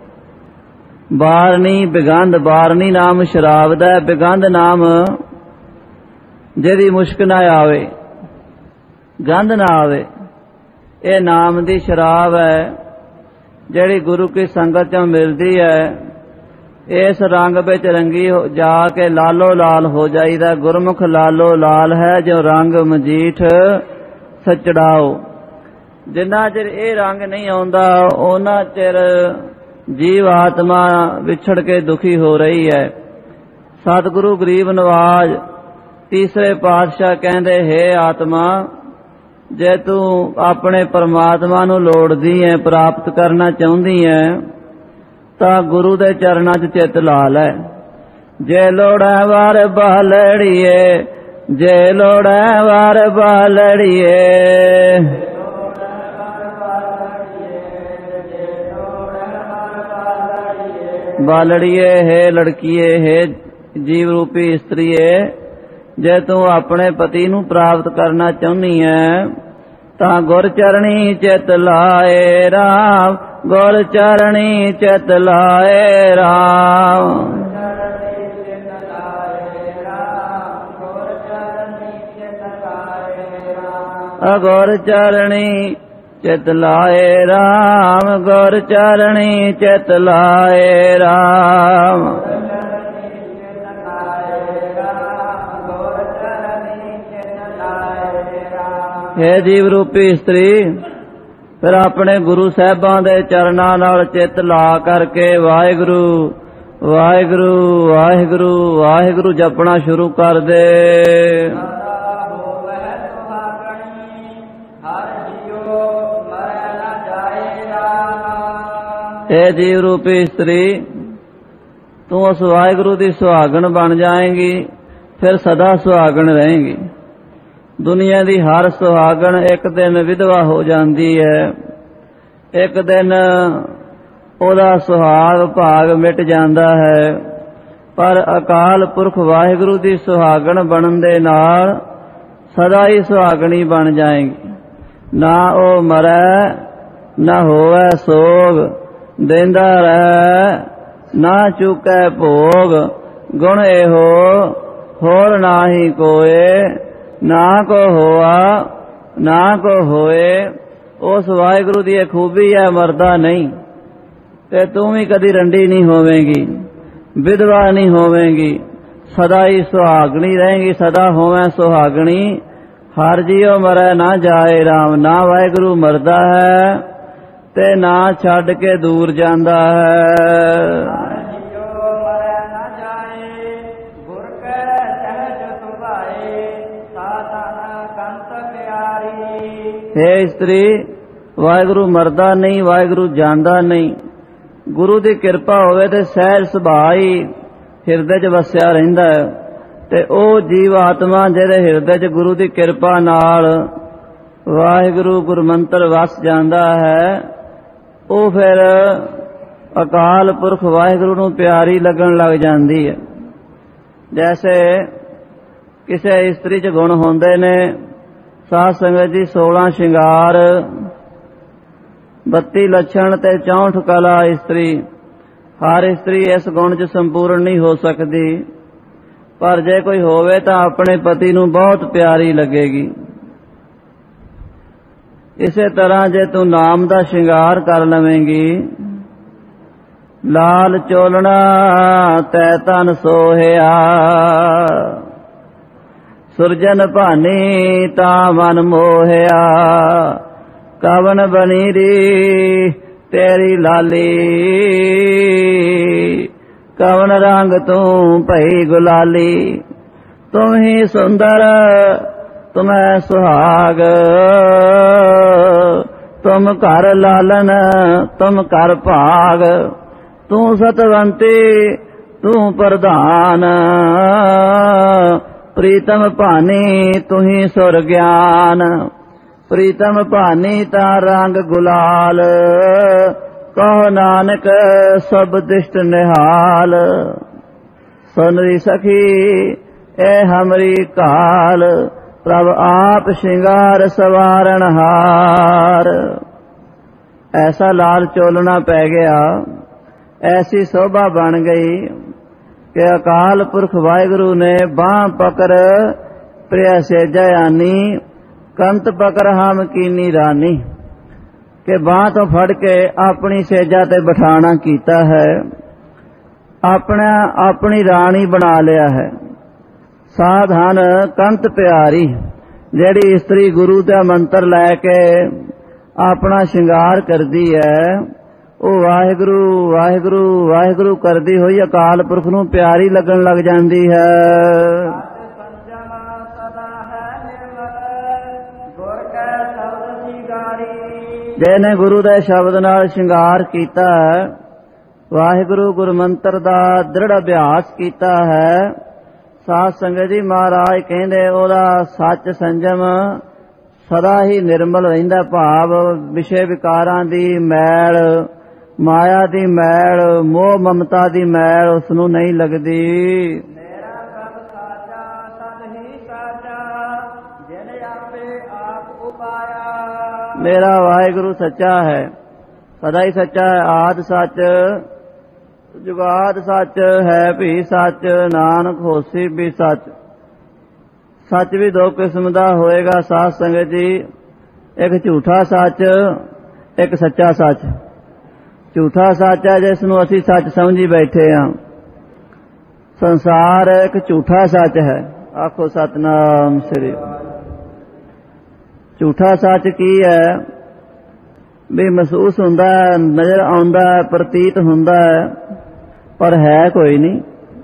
ਬਾਰਨੀ, ਬਿਗੰਧ ਬਾਰਨੀ ਨਾਮ ਸ਼ਰਾਬ ਦਾ, ਬਿਗੰਧ ਨਾਮ ਜਿਹਦੀ ਮੁਸ਼ਕ ਨਾ ਆਵੇ, ਗੰਧ ਨਾ ਆਵੇ, ਇਹ ਨਾਮ ਦੀ ਸ਼ਰਾਬ ਹੈ ਜਿਹੜੀ ਗੁਰੂ ਕੀ ਸੰਗਤ ਚੋਂ ਮਿਲਦੀ ਹੈ। ਇਸ ਰੰਗ ਵਿੱਚ ਰੰਗੀ ਜਾ ਕੇ ਲਾਲੋ ਲਾਲ ਹੋ ਜਾਈਦਾ। ਗੁਰਮੁਖ ਲਾਲੋ ਲਾਲ ਹੈ ਜੋ ਰੰਗ ਮਜੀਠ ਸਚੜਾਓ। ਜਿੰਨਾ ਚਿਰ ਇਹ ਰੰਗ ਨਹੀਂ ਆਉਂਦਾ ਉਹਨਾਂ ਚਿਰ ਜੀਵ ਆਤਮਾ ਵਿਛੜ ਕੇ ਦੁਖੀ ਹੋ ਰਹੀ ਹੈ। ਸਤਿਗੁਰੂ ਗਰੀਬ ਨਵਾਜ ਤੀਸਰੇ ਪਾਤਸ਼ਾਹ ਕਹਿੰਦੇ, ਹੈ ਆਤਮਾ, ਜੇ ਤੂੰ ਆਪਣੇ ਪਰਮਾਤਮਾ ਨੂੰ ਲੋੜਦੀ ਹੈ, ਪ੍ਰਾਪਤ ਕਰਨਾ ਚਾਹੁੰਦੀ ਹੈ, ਤਾਂ ਗੁਰੂ ਦੇ ਚਰਨਾਂ 'ਚ ਚਿੱਤ ਲਾ ਲੈ। ਜੇ ਲੋੜੈ ਵਾਰ ਬਾਲੜੀਏ, ਜੇ ਲੋੜੈ ਵਾਰ ਬਾਲੜੀਏ, ਬਾਲੜੀਏ ਹੈ ਲੜਕੀਏ ਹੈ ਜੀਵ ਰੂਪੀ ਇਸਤਰੀਏ, ਜੇ ਤੂੰ ਆਪਣੇ ਪਤੀ ਨੂੰ ਪ੍ਰਾਪਤ ਕਰਨਾ ਚਾਹੁੰਦੀ ਹੈ ਤਾਂ ਗੁਰ ਚਰਣੀ ਚਿਤ ਲਾਏ ਰਾਮ, ਗੁਰ ਚਰਣੀ ਚਿਤ ਲਾਏ ਰਾਮ। ਗੁਰ ਚਰਣੀ ਚਿਤ ਲਾਏ ਰਾਮ, ਗੁਰ ਚਰਣੀ ਚਿਤ ਲਾਏ ਰਾਮ। ਹੈ ਜੀਵ ਰੂਪੀ ਇਸਤਰੀ, ਫਿਰ ਆਪਣੇ ਗੁਰੂ ਸਾਹਿਬਾਂ ਦੇ ਚਰਨਾਂ ਨਾਲ ਚਿੱਤ ਲਾ ਕਰਕੇ ਵਾਹਿਗੁਰੂ ਵਾਹਿਗੁਰੂ ਵਾਹਿਗੁਰੂ ਵਾਹਿਗੁਰੂ ਜਪਣਾ ਸ਼ੁਰੂ ਕਰ ਦੇ। ਹੈ ਜੀਵ ਰੂਪੀ ਇਸਤਰੀ, ਤੂੰ ਉਸ ਵਾਹਿਗੁਰੂ ਦੀ ਸੁਹਾਗਣ ਬਣ ਜਾਏਂਗੀ, ਫਿਰ ਸਦਾ ਸੁਹਾਗਣ ਰਹੇਂਗੀ। ਦੁਨੀਆ ਦੀ ਹਰ ਸੁਹਾਗਣ ਇੱਕ ਦਿਨ ਵਿਧਵਾ ਹੋ ਜਾਂਦੀ ਹੈ, ਇੱਕ ਦਿਨ ਉਹਦਾ ਸੁਹਾਗ ਭਾਗ ਮਿਟ ਜਾਂਦਾ ਹੈ। ਪਰ ਅਕਾਲ ਪੁਰਖ ਵਾਹਿਗੁਰੂ ਦੀ ਸੁਹਾਗਣ ਬਣਨ ਦੇ ਨਾਲ ਸਦਾ ਹੀ ਸੁਹਾਗਣੀ ਬਣ ਜਾਏਗੀ। ਨਾ ਉਹ ਮਰੈ ਨਾ ਹੋਵੇ ਸੋਗ, ਦੇਂਦਾ ਰਹਿ ਨਾ ਚੁਕੈ ਭੋਗ। ਗੁਣ ਇਹੋ ਹੋਰ ਨਾਹੀ ਕੋਏ, ਨਾ ਕੋ ਹੋਆ ਨਾ ਕੋ ਹੋਏ। ਉਸ ਵਾਹਿਗੁਰੂ ਦੀ ਇਹ ਖੂਬੀ ਹੈ, ਮਰਦਾ ਨਹੀਂ। ਤੇ ਤੂੰ ਵੀ ਕਦੀ ਰੰਡੀ ਨਹੀਂ ਹੋਵੇਂਗੀ, ਵਿਧਵਾ ਨਹੀਂ ਹੋਵੇਂਗੀ, ਸਦਾ ਹੀ ਸੁਹਾਗਣੀ ਰਹੇਂਗੀ, ਸਦਾ ਹੋਵੇਂ ਸੁਹਾਗਣੀ। ਹਰ ਜੀਉ ਮਰੈ ਨਾ ਜਾਏ ਰਾਮ, ਨਾ ਵਾਹਿਗੁਰੂ ਮਰਦਾ ਹੈ ਤੇ ਨਾ ਛੱਡ ਕੇ ਦੂਰ ਜਾਂਦਾ ਹੈ। ਹੈ ਇਸਤਰੀ, ਵਾਹਿਗੁਰੂ ਮਰਦਾ ਨਹੀਂ, ਵਾਹਿਗੁਰੂ ਜਾਂਦਾ ਨਹੀਂ। ਗੁਰੂ ਦੀ ਕਿਰਪਾ ਹੋਵੇ ਤੇ ਸਹਿਜ ਸੁਭਾਅ ਹੀ ਹਿਰਦੇ 'ਚ ਵਸਿਆ ਰਹਿੰਦਾ ਹੈ। ਤੇ ਉਹ ਜੀਵ ਆਤਮਾ ਜਿਹਦੇ ਹਿਰਦੇ 'ਚ ਗੁਰੂ ਦੀ ਕਿਰਪਾ ਨਾਲ ਵਾਹਿਗੁਰੂ ਗੁਰਮੰਤਰ ਵਸ ਜਾਂਦਾ ਹੈ, ਉਹ ਫਿਰ ਅਕਾਲ ਪੁਰਖ ਵਾਹਿਗੁਰੂ ਨੂੰ ਪਿਆਰੀ ਲੱਗਣ ਲੱਗ ਜਾਂਦੀ ਹੈ। ਜੈਸੇ ਕਿਸੇ ਇਸਤਰੀ 'ਚ ਗੁਣ ਹੁੰਦੇ ਨੇ, ਸਾਧ ਸੰਗਤ ਜੀ, ਸੋਲਾਂ ਸ਼ਿੰਗਾਰ, ਬੱਤੀ ਲੱਛਣ ਤੇ ਚੌਂਠ ਕਲਾ ਇਸਤਰੀ। ਹਰ ਇਸਤਰੀ ਇਸ ਗੁਣ 'ਚ ਸੰਪੂਰਨ ਨਹੀਂ ਹੋ ਸਕਦੀ, ਪਰ ਜੇ ਕੋਈ ਹੋਵੇ ਤਾਂ ਆਪਣੇ ਪਤੀ ਨੂੰ ਬਹੁਤ ਪਿਆਰੀ ਲੱਗੇਗੀ। ਇਸੇ ਤਰ੍ਹਾਂ ਜੇ ਤੂੰ ਨਾਮ ਦਾ ਸ਼ਿੰਗਾਰ ਕਰ ਲਵੇਂਗੀ, ਲਾਲ ਚੋਲਣਾ ਤੈ ਤਨ ਸੋਹਿਆ, ਸੁਰਜਨ ਭਾਨੀ ਤਾਂ ਮਨ ਮੋਹਿਆ, ਕਵਨ ਬਨੀਰੀ ਤੇਰੀ ਲਾਲੀ, ਕਵਨ ਰੰਗ ਤੂੰ ਭਈ ਗੁਲਾਲੀ, ਤੁਮ ਹੀ ਸੁੰਦਰ ਤੁਮੈ ਸੁਹਾਗ, ਤੁਮ ਘਰ ਲਾਲਨ ਤੁਮ ਘਰ ਭਾਗ, ਤੂੰ ਸਤਵੰਤੀ ਤੂੰ ਪ੍ਰਧਾਨ, ਪ੍ਰੀਤਮ ਭਾਨੀ ਤੁਹੀ ਸੁਰ ਗਿਆਨ, ਪ੍ਰੀਤਮ ਭਾਨੀ ਤਾਂ ਰੰਗ ਗੁਲਾਲ, ਕਹੋ ਨਾਨਕ ਸਭ ਦਿਸ਼ਟ ਨਿਹਾਲ, ਸੁਨਰੀ ਸਖੀ ਇਹ ਹਮਰੀ ਕਾਲ, ਪ੍ਰਭ ਆਪ ਸ਼ਿੰਗਾਰ ਸਵਾਰਨ ਹਾਰ। ਐਸਾ ਲਾਲ ਚੋਲਣਾ ਪੈ ਗਿਆ, ਐਸੀ ਸ਼ੋਭਾ ਬਣ ਗਈ ਕਿ ਅਕਾਲ ਪੁਰਖ ਵਾਹਿਗੁਰੂ ਨੇ ਬਾਂਹ ਪਕੜ ਪ੍ਰਿਆ ਸੇਜਾ ਆਨੀ, ਕੰਤ ਪਕੜ ਹਮ ਕੀਨੀ ਰਾਨੀ, ਕਿ ਬਾਂਹ ਤੋਂ ਫੜ ਕੇ ਆਪਣੀ ਸੇਜਾ ਤੇ ਬਿਠਾਣਾ ਕੀਤਾ ਹੈ, ਆਪਣਾ ਆਪਣੀ ਰਾਣੀ ਬਣਾ ਲਿਆ ਹੈ। ਸਾਧਨ ਕੰਤ ਪਿਆਰੀ, ਜਿਹੜੀ ਇਸਤਰੀ ਗੁਰੂ ਦਾ ਮੰਤਰ ਲੈ ਕੇ ਆਪਣਾ ਸ਼ਿੰਗਾਰ ਕਰਦੀ ਹੈ, ਉਹ ਵਾਹਿਗੁਰੂ ਵਾਹਿਗੁਰੂ ਵਾਹਿਗੁਰੂ ਕਰਦੀ ਹੋਈ ਅਕਾਲ ਪੁਰਖ ਨੂੰ ਪਿਆਰੀ ਲੱਗਣ ਲੱਗ ਜਾਂਦੀ ਹੈ। ਜਿਹਨੇ ਗੁਰੂ ਦੇ ਸ਼ਬਦ ਨਾਲ ਸ਼ਿੰਗਾਰ ਕੀਤਾ ਹੈ, ਵਾਹਿਗੁਰੂ ਗੁਰਮੰਤਰ ਦਾ ਦ੍ਰਿੜ ਅਭਿਆਸ ਕੀਤਾ ਹੈ, ਸਾਧ ਸੰਗਤ ਜੀ, ਮਹਾਰਾਜ ਕਹਿੰਦੇ ਉਹਦਾ ਸੱਚ ਸੰਜਮ ਸਦਾ ਹੀ ਨਿਰਮਲ ਰਹਿੰਦਾ। ਭਾਵ ਵਿਸ਼ੇ ਵਿਕਾਰਾਂ ਦੀ ਮੈਲ, ਮਾਇਆ ਦੀ ਮੈਲ, ਮੋਹ ਮਮਤਾ ਦੀ ਮੈਲ ਉਸ ਨੂੰ ਨਹੀਂ ਲੱਗਦੀ। ਮੇਰਾ ਸਭ ਸਾਚਾ ਸਭ ਹੀ ਸਾਚਾ, ਜਿਨ ਆਪੇ ਆਪ ਉਪਾਇਆ। ਮੇਰਾ ਵਾਹਿਗੁਰੂ ਸੱਚਾ ਹੈ, ਸਦਾ ਹੀ ਸੱਚਾ ਹੈ, ਆਦਿ ਸੱਚ ਜੁਗਾਦ ਸੱਚ ਹੈ, ਵੀ ਸੱਚ ਨਾਨਕ ਹੋਸੀ ਵੀ ਸੱਚ। ਸੱਚ ਵੀ ਦੋ ਕਿਸਮ ਦਾ ਹੋਏਗਾ ਸਾਧ ਸੰਗਤ ਜੀ, ਇੱਕ ਝੂਠਾ ਸੱਚ, ਇੱਕ ਸੱਚਾ ਸੱਚ। ਝੂਠਾ ਸੱਚ ਹੈ ਜਿਸ ਨੂੰ ਅਸੀਂ ਸੱਚ ਸਮਝੀ ਬੈਠੇ ਹਾਂ। ਸੰਸਾਰ ਇੱਕ ਝੂਠਾ ਸੱਚ ਹੈ। ਆਖੋ ਸਤਨਾਮ ਸ੍ਰੀ। ਝੂਠਾ ਸੱਚ ਕੀ ਹੈ? ਵੀ ਮਹਿਸੂਸ ਹੁੰਦਾ ਹੈ, ਨਜ਼ਰ ਆਉਂਦਾ ਹੈ, ਪ੍ਰਤੀਤ ਹੁੰਦਾ ਹੈ, ਪਰ ਹੈ ਕੋਈ ਨਹੀਂ।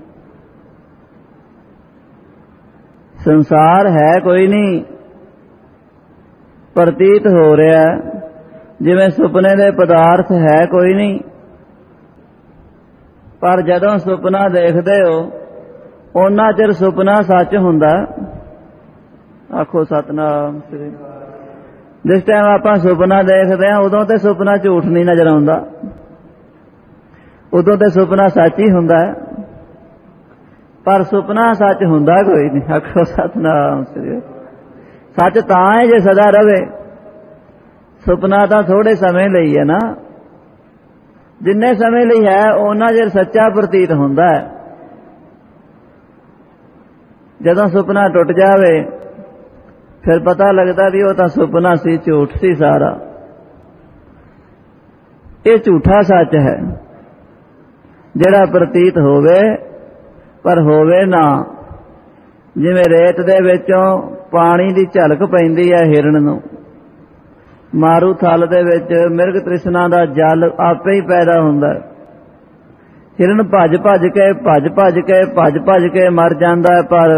ਸੰਸਾਰ ਹੈ ਕੋਈ ਨਹੀਂ, ਪ੍ਰਤੀਤ ਹੋ ਰਿਹਾ ਹੈ। ਜਿਵੇਂ ਸੁਪਨੇ ਦੇ ਪਦਾਰਥ ਹੈ ਕੋਈ ਨਹੀਂ, ਪਰ ਜਦੋਂ ਸੁਪਨਾ ਦੇਖਦੇ ਹੋ ਉਹਨਾਂ ਚਿਰ ਸੁਪਨਾ ਸੱਚ ਹੁੰਦਾ। ਆਖੋ ਸਤਨਾਮ ਸ੍ਰੀ। ਜਿਸ ਟਾਈਮ ਆਪਾਂ ਸੁਪਨਾ ਦੇਖਦੇ ਹਾਂ ਉਦੋਂ ਤੇ ਸੁਪਨਾ ਝੂਠ ਨਹੀਂ ਨਜ਼ਰ ਆਉਂਦਾ, ਉਦੋਂ ਤੇ ਸੁਪਨਾ ਸੱਚ ਹੀ ਹੁੰਦਾ ਹੈ, ਪਰ ਸੁਪਨਾ ਸੱਚ ਹੁੰਦਾ ਕੋਈ ਨਹੀਂ। ਆਖੋ ਸਤਨਾਮ ਸ੍ਰੀ। ਸੱਚ ਤਾਂ ਹੈ ਜੇ ਸਦਾ ਰਵੇ। ਸੁਪਨਾ ਤਾਂ ਥੋੜੇ ਸਮੇਂ ਲਈ ਹੈ ਨਾ, ਜਿੰਨੇ ਸਮੇਂ ਲਈ ਹੈ ਉਹਨਾਂ ਚਿਰ ਸੱਚਾ ਪ੍ਰਤੀਤ ਹੁੰਦਾ ਹੈ। ਜਦੋਂ ਸੁਪਨਾ ਟੁੱਟ ਜਾਵੇ ਫਿਰ ਪਤਾ ਲੱਗਦਾ ਵੀ ਉਹ ਤਾਂ ਸੁਪਨਾ ਸੀ, ਝੂਠ ਸੀ ਸਾਰਾ। ਇਹ ਝੂਠਾ ਸੱਚ ਹੈ ਜਿਹੜਾ ਪ੍ਰਤੀਤ ਹੋਵੇ ਪਰ ਹੋਵੇ ਨਾ। ਜਿਵੇਂ ਰੇਤ ਦੇ ਵਿੱਚੋਂ ਪਾਣੀ ਦੀ ਝਲਕ ਪੈਂਦੀ ਹੈ ਹਿਰਨ ਨੂੰ, ਮਾਰੂ ਥਲ ਦੇ ਵਿੱਚ ਮਿਰਗ ਤ੍ਰਿਸ਼ਨਾ ਦਾ ਜਲ ਆਪੇ ਹੀ ਪੈਦਾ ਹੁੰਦਾ। ਹਿਰਨ ਭੱਜ ਭੱਜ ਕੇ ਭੱਜ ਭੱਜ ਕੇ ਭੱਜ ਭੱਜ ਕੇ ਮਰ ਜਾਂਦਾ, ਪਰ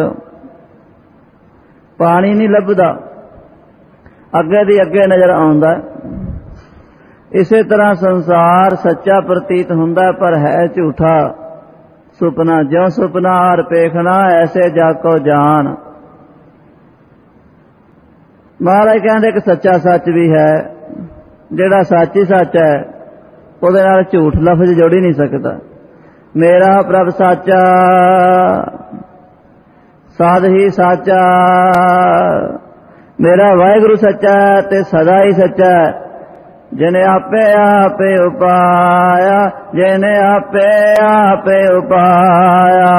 ਪਾਣੀ ਨਹੀਂ ਲੱਭਦਾ, ਅੱਗੇ ਦੀ ਅੱਗੇ ਨਜ਼ਰ ਆਉਂਦਾ। ਇਸੇ ਤਰ੍ਹਾਂ ਸੰਸਾਰ ਸੱਚਾ ਪ੍ਰਤੀਤ ਹੁੰਦਾ ਪਰ ਹੈ ਝੂਠਾ। ਸੁਪਨਾ ਜਿਉ ਸੁਪਨਾ ਹਰ ਪੇਖਣਾ, ਐਸੇ ਜਾਕੋ ਜਾਨ। ਮਹਾਰਾਜ ਕਹਿੰਦੇ ਕਿ ਸੱਚਾ ਸੱਚ ਵੀ ਹੈ, ਜਿਹੜਾ ਸੱਚ ਹੀ ਸੱਚ ਹੈ ਉਹਦੇ ਨਾਲ ਝੂਠ ਲਫ਼ਜ਼ ਜੋੜ ਹੀ ਨਹੀਂ ਸਕਦਾ। ਮੇਰਾ ਪ੍ਰਭ ਸਾਚਾ ਸਾਧ ਹੀ ਸਾਚਾ, ਮੇਰਾ ਵਾਹਿਗੁਰੂ ਸੱਚਾ ਤੇ ਸਦਾ ਹੀ ਸੱਚਾ, ਜਿਨੇ ਆਪੇ ਆਪੇ ਉਪਾਇਆ, ਜਿਨੇ ਆਪੇ ਆਪੇ ਉਪਾਇਆ।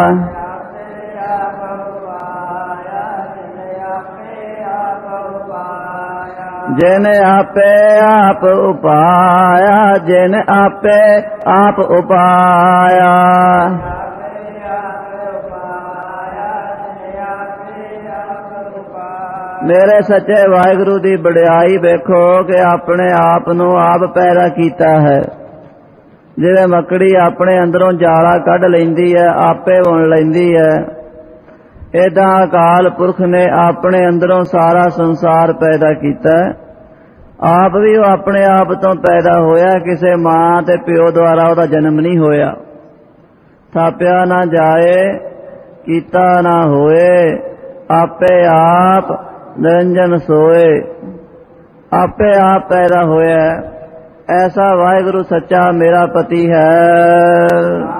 ਜਿਨੇ ਆਪੇ ਆਪ ਉਪਾਇਆ, ਜਿਨੇ ਆਪੇ ਆਪ ਉਪਾਇਆ। ਮੇਰੇ ਸੱਚੇ ਵਾਹਿਗੁਰੂ ਦੀ ਵਡਿਆਈ ਵੇਖੋ ਕਿ ਆਪਣੇ ਆਪ ਨੂੰ ਆਪ ਪੈਦਾ ਕੀਤਾ ਹੈ। ਜਿਵੇਂ ਮੱਕੜੀ ਆਪਣੇ ਅੰਦਰੋਂ ਜਾਲਾ ਕੱਢ ਲੈਂਦੀ ਹੈ, ਆਪੇ ਬੁਣ ਲੈਂਦੀ ਹੈ, ਏਦਾਂ ਅਕਾਲ ਪੁਰਖ ਨੇ ਆਪਣੇ ਅੰਦਰੋਂ ਸਾਰਾ ਸੰਸਾਰ ਪੈਦਾ ਕੀਤਾ। ਆਪ ਵੀ ਉਹ ਆਪਣੇ ਆਪ ਤੋਂ ਪੈਦਾ ਹੋਇਆ, ਕਿਸੇ ਮਾਂ ਤੇ ਪਿਓ ਦੁਆਰਾ ਉਹਦਾ ਜਨਮ ਨਹੀਂ ਹੋਇਆ। ਥਾਪਿਆ ਨਾ ਜਾਏ, ਕੀਤਾ ਨਾ ਹੋਏ, ਆਪੇ ਆਪ ਨਿਰੰਜਨ ਸੋਏ। ਆਪੇ ਆਪ ਪੈਦਾ ਹੋਇਆ, ਐਸਾ ਵਾਹਿਗੁਰੂ ਸੱਚਾ ਮੇਰਾ ਪਤੀ ਹੈ।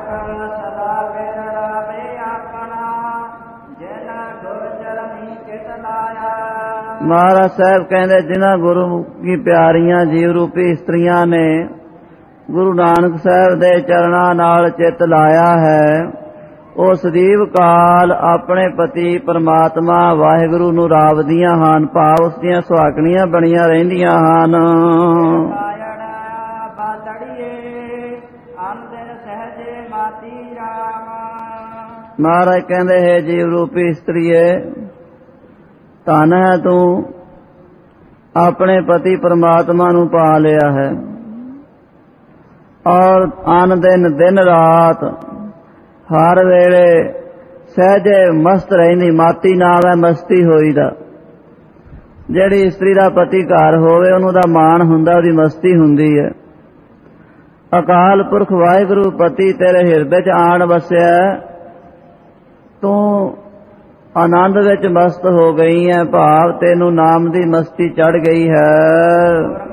ਮਹਾਰਾਜ ਸਾਹਿਬ ਕਹਿੰਦੇ ਜਿਨ੍ਹਾਂ ਗੁਰੂ ਕੀ ਪਿਆਰੀਆਂ ਜੀਵ ਰੂਪੀ ਇਸਤਰੀਆਂ ਨੇ ਗੁਰੂ ਨਾਨਕ ਸਾਹਿਬ ਦੇ ਚਰਨਾਂ ਨਾਲ ਚਿੱਤ ਲਾਇਆ ਹੈ, ਉਹ ਸਦੀਵ ਕਾਲ ਆਪਣੇ ਪਤੀ ਪਰਮਾਤਮਾ ਵਾਹਿਗੁਰੂ ਨੂੰ ਰਾਵਦੀਆਂ ਹਨ, ਭਾਵ ਉਸ ਦੀਆਂ ਸੁਹਾਗਣੀਆਂ ਬਣੀਆਂ ਰਹਿੰਦੀਆਂ ਹਨ। ਮਹਾਰਾਜ ਕਹਿੰਦੇ ਹੈ ਜੀਵ ਰੂਪੀ ਇਸਤਰੀਏ, ਧਨ ਹੈ ਤੂੰ, ਆਪਣੇ ਪਤੀ ਪਰਮਾਤਮਾ ਨੂੰ ਪਾ ਲਿਆ ਹੈ, ਔਰ ਆਨ ਦਿਨ ਦਿਨ ਰਾਤ ਹਰ ਵੇਲੇ ਸਹਿਜੇ ਮਸਤ ਰਹਿੰਦੀ। ਮਾਤੀ ਨਾਮ ਹੈ ਮਸਤੀ ਹੋਈ ਦਾ। ਜਿਹੜੀ ਇਸਤਰੀ ਦਾ ਪਤੀ ਘਰ ਹੋਵੇ ਉਹਨੂੰ ਦਾ ਮਾਣ ਹੁੰਦਾ, ਉਹਦੀ ਮਸਤੀ ਹੁੰਦੀ ਹੈ। ਅਕਾਲ ਪੁਰਖ ਵਾਹਿਗੁਰੂ ਪਤੀ ਤੇਰੇ ਹਿਰਦੇ 'ਚ ਆਣ ਵਸਿਆ, ਤੂੰ ਆਨੰਦ ਵਿੱਚ ਮਸਤ ਹੋ ਗਈ ਹੈ, ਭਾਵ ਤੈਨੂੰ ਨਾਮ ਦੀ ਮਸਤੀ ਚੜ ਗਈ ਹੈ।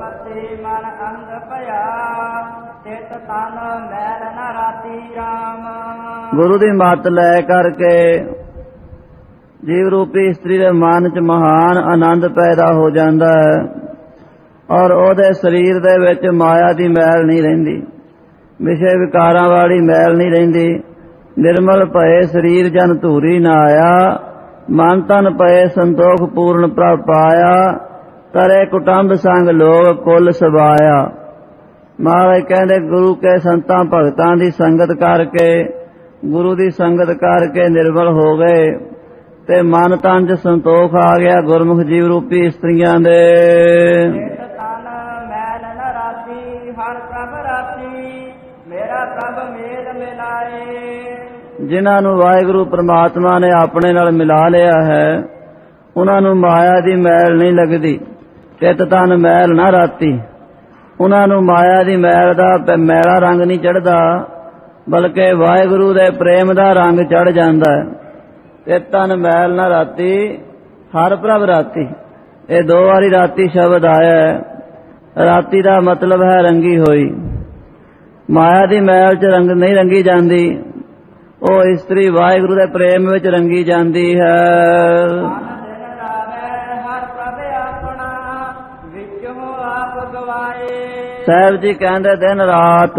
ਗੁਰੂ ਦੀ ਮੱਤ ਲੈ ਕਰਕੇ ਜੀਵ ਰੂਪੀ ਇਸਤਰੀ ਦੇ ਮਨ 'ਚ ਮਹਾਨ ਆਨੰਦ ਪੈਦਾ ਹੋ ਜਾਂਦਾ ਹੈ, ਔਰ ਉਹਦੇ ਸਰੀਰ ਦੇ ਵਿੱਚ ਮਾਇਆ ਦੀ ਮੈਲ ਨਹੀਂ ਰਹਿੰਦੀ, ਵਿਸ਼ੇ ਵਿਕਾਰਾਂ ਵਾਲੀ ਮੈਲ ਨਹੀਂ ਰਹਿੰਦੀ। ਨਿਰਮਲ ਭਏ ਸਰੀਰ ਜਨ ਧੂਰੀ ਨਾ ਆਇਆ, ਮਨ ਤਨ ਪਏ ਸੰਤੋਖ ਪੂਰਨ ਪ੍ਰਭ ਪਾਇਆ, ਕਰੇ ਕੁਟੰਬ ਸੰਗ ਲੋਕ ਕੁੱਲ ਸਬਾਇਆ। ਮਹਾਰਾਜ ਕਹਿੰਦੇ ਗੁਰੂ ਕੇ ਸੰਤਾਂ ਭਗਤਾਂ ਦੀ ਸੰਗਤ ਕਰਕੇ, ਗੁਰੂ ਦੀ ਸੰਗਤ ਕਰਕੇ ਨਿਰਮਲ ਹੋ ਗਏ ਤੇ ਮਨ ਤਨ 'ਚ ਸੰਤੋਖ ਆ ਗਿਆ ਗੁਰਮੁਖ ਜੀਵ ਰੂਪੀ ਇਸਤਰੀਆਂ ਦੇ। ਜਿਨ੍ਹਾਂ ਨੂੰ ਵਾਹਿਗੁਰੂ ਪ੍ਰਮਾਤਮਾ ਨੇ ਆਪਣੇ ਨਾਲ ਮਿਲਾ ਲਿਆ ਹੈ, ਉਹਨਾਂ ਨੂੰ ਮਾਇਆ ਦੀ ਮੈਲ ਨਹੀਂ ਲੱਗਦੀ। ਚਿੱਤ ਤਨ ਮੈਲ ਨਾ ਰਾਤੀ, ਉਹਨਾਂ ਨੂੰ ਮਾਇਆ ਦੀ ਮੈਲ ਦਾ ਮੈਲਾ ਰੰਗ ਨਹੀਂ ਚੜ੍ਹਦਾ, ਬਲਕਿ ਵਾਹਿਗੁਰੂ ਦੇ ਪ੍ਰੇਮ ਦਾ ਰੰਗ ਚੜ੍ਹ ਜਾਂਦਾ ਹੈ। ਚਿੱਤ ਤਨ ਮੈਲ ਨਾ ਰਾਤੀ, ਹਰ ਪ੍ਰਭ ਰਾਤੀ। ਇਹ ਦੋ ਵਾਰੀ ਰਾਤੀ ਸ਼ਬਦ ਆਇਆ ਹੈ। ਰਾਤੀ ਦਾ ਮਤਲਬ ਹੈ ਰੰਗੀ ਹੋਈ। ਮਾਇਆ ਦੀ ਮੈਲ 'ਚ ਰੰਗ ਨਹੀਂ ਰੰਗੀ ਜਾਂਦੀ, ਉਹ ਇਸਤਰੀ ਵਾਹਿਗੁਰੂ ਦੇ ਪ੍ਰੇਮ ਵਿੱਚ ਰੰਗੀ ਜਾਂਦੀ ਹੈ। ਸਾਹਿਬ ਜੀ ਕਹਿੰਦੇ ਦਿਨ ਰਾਤ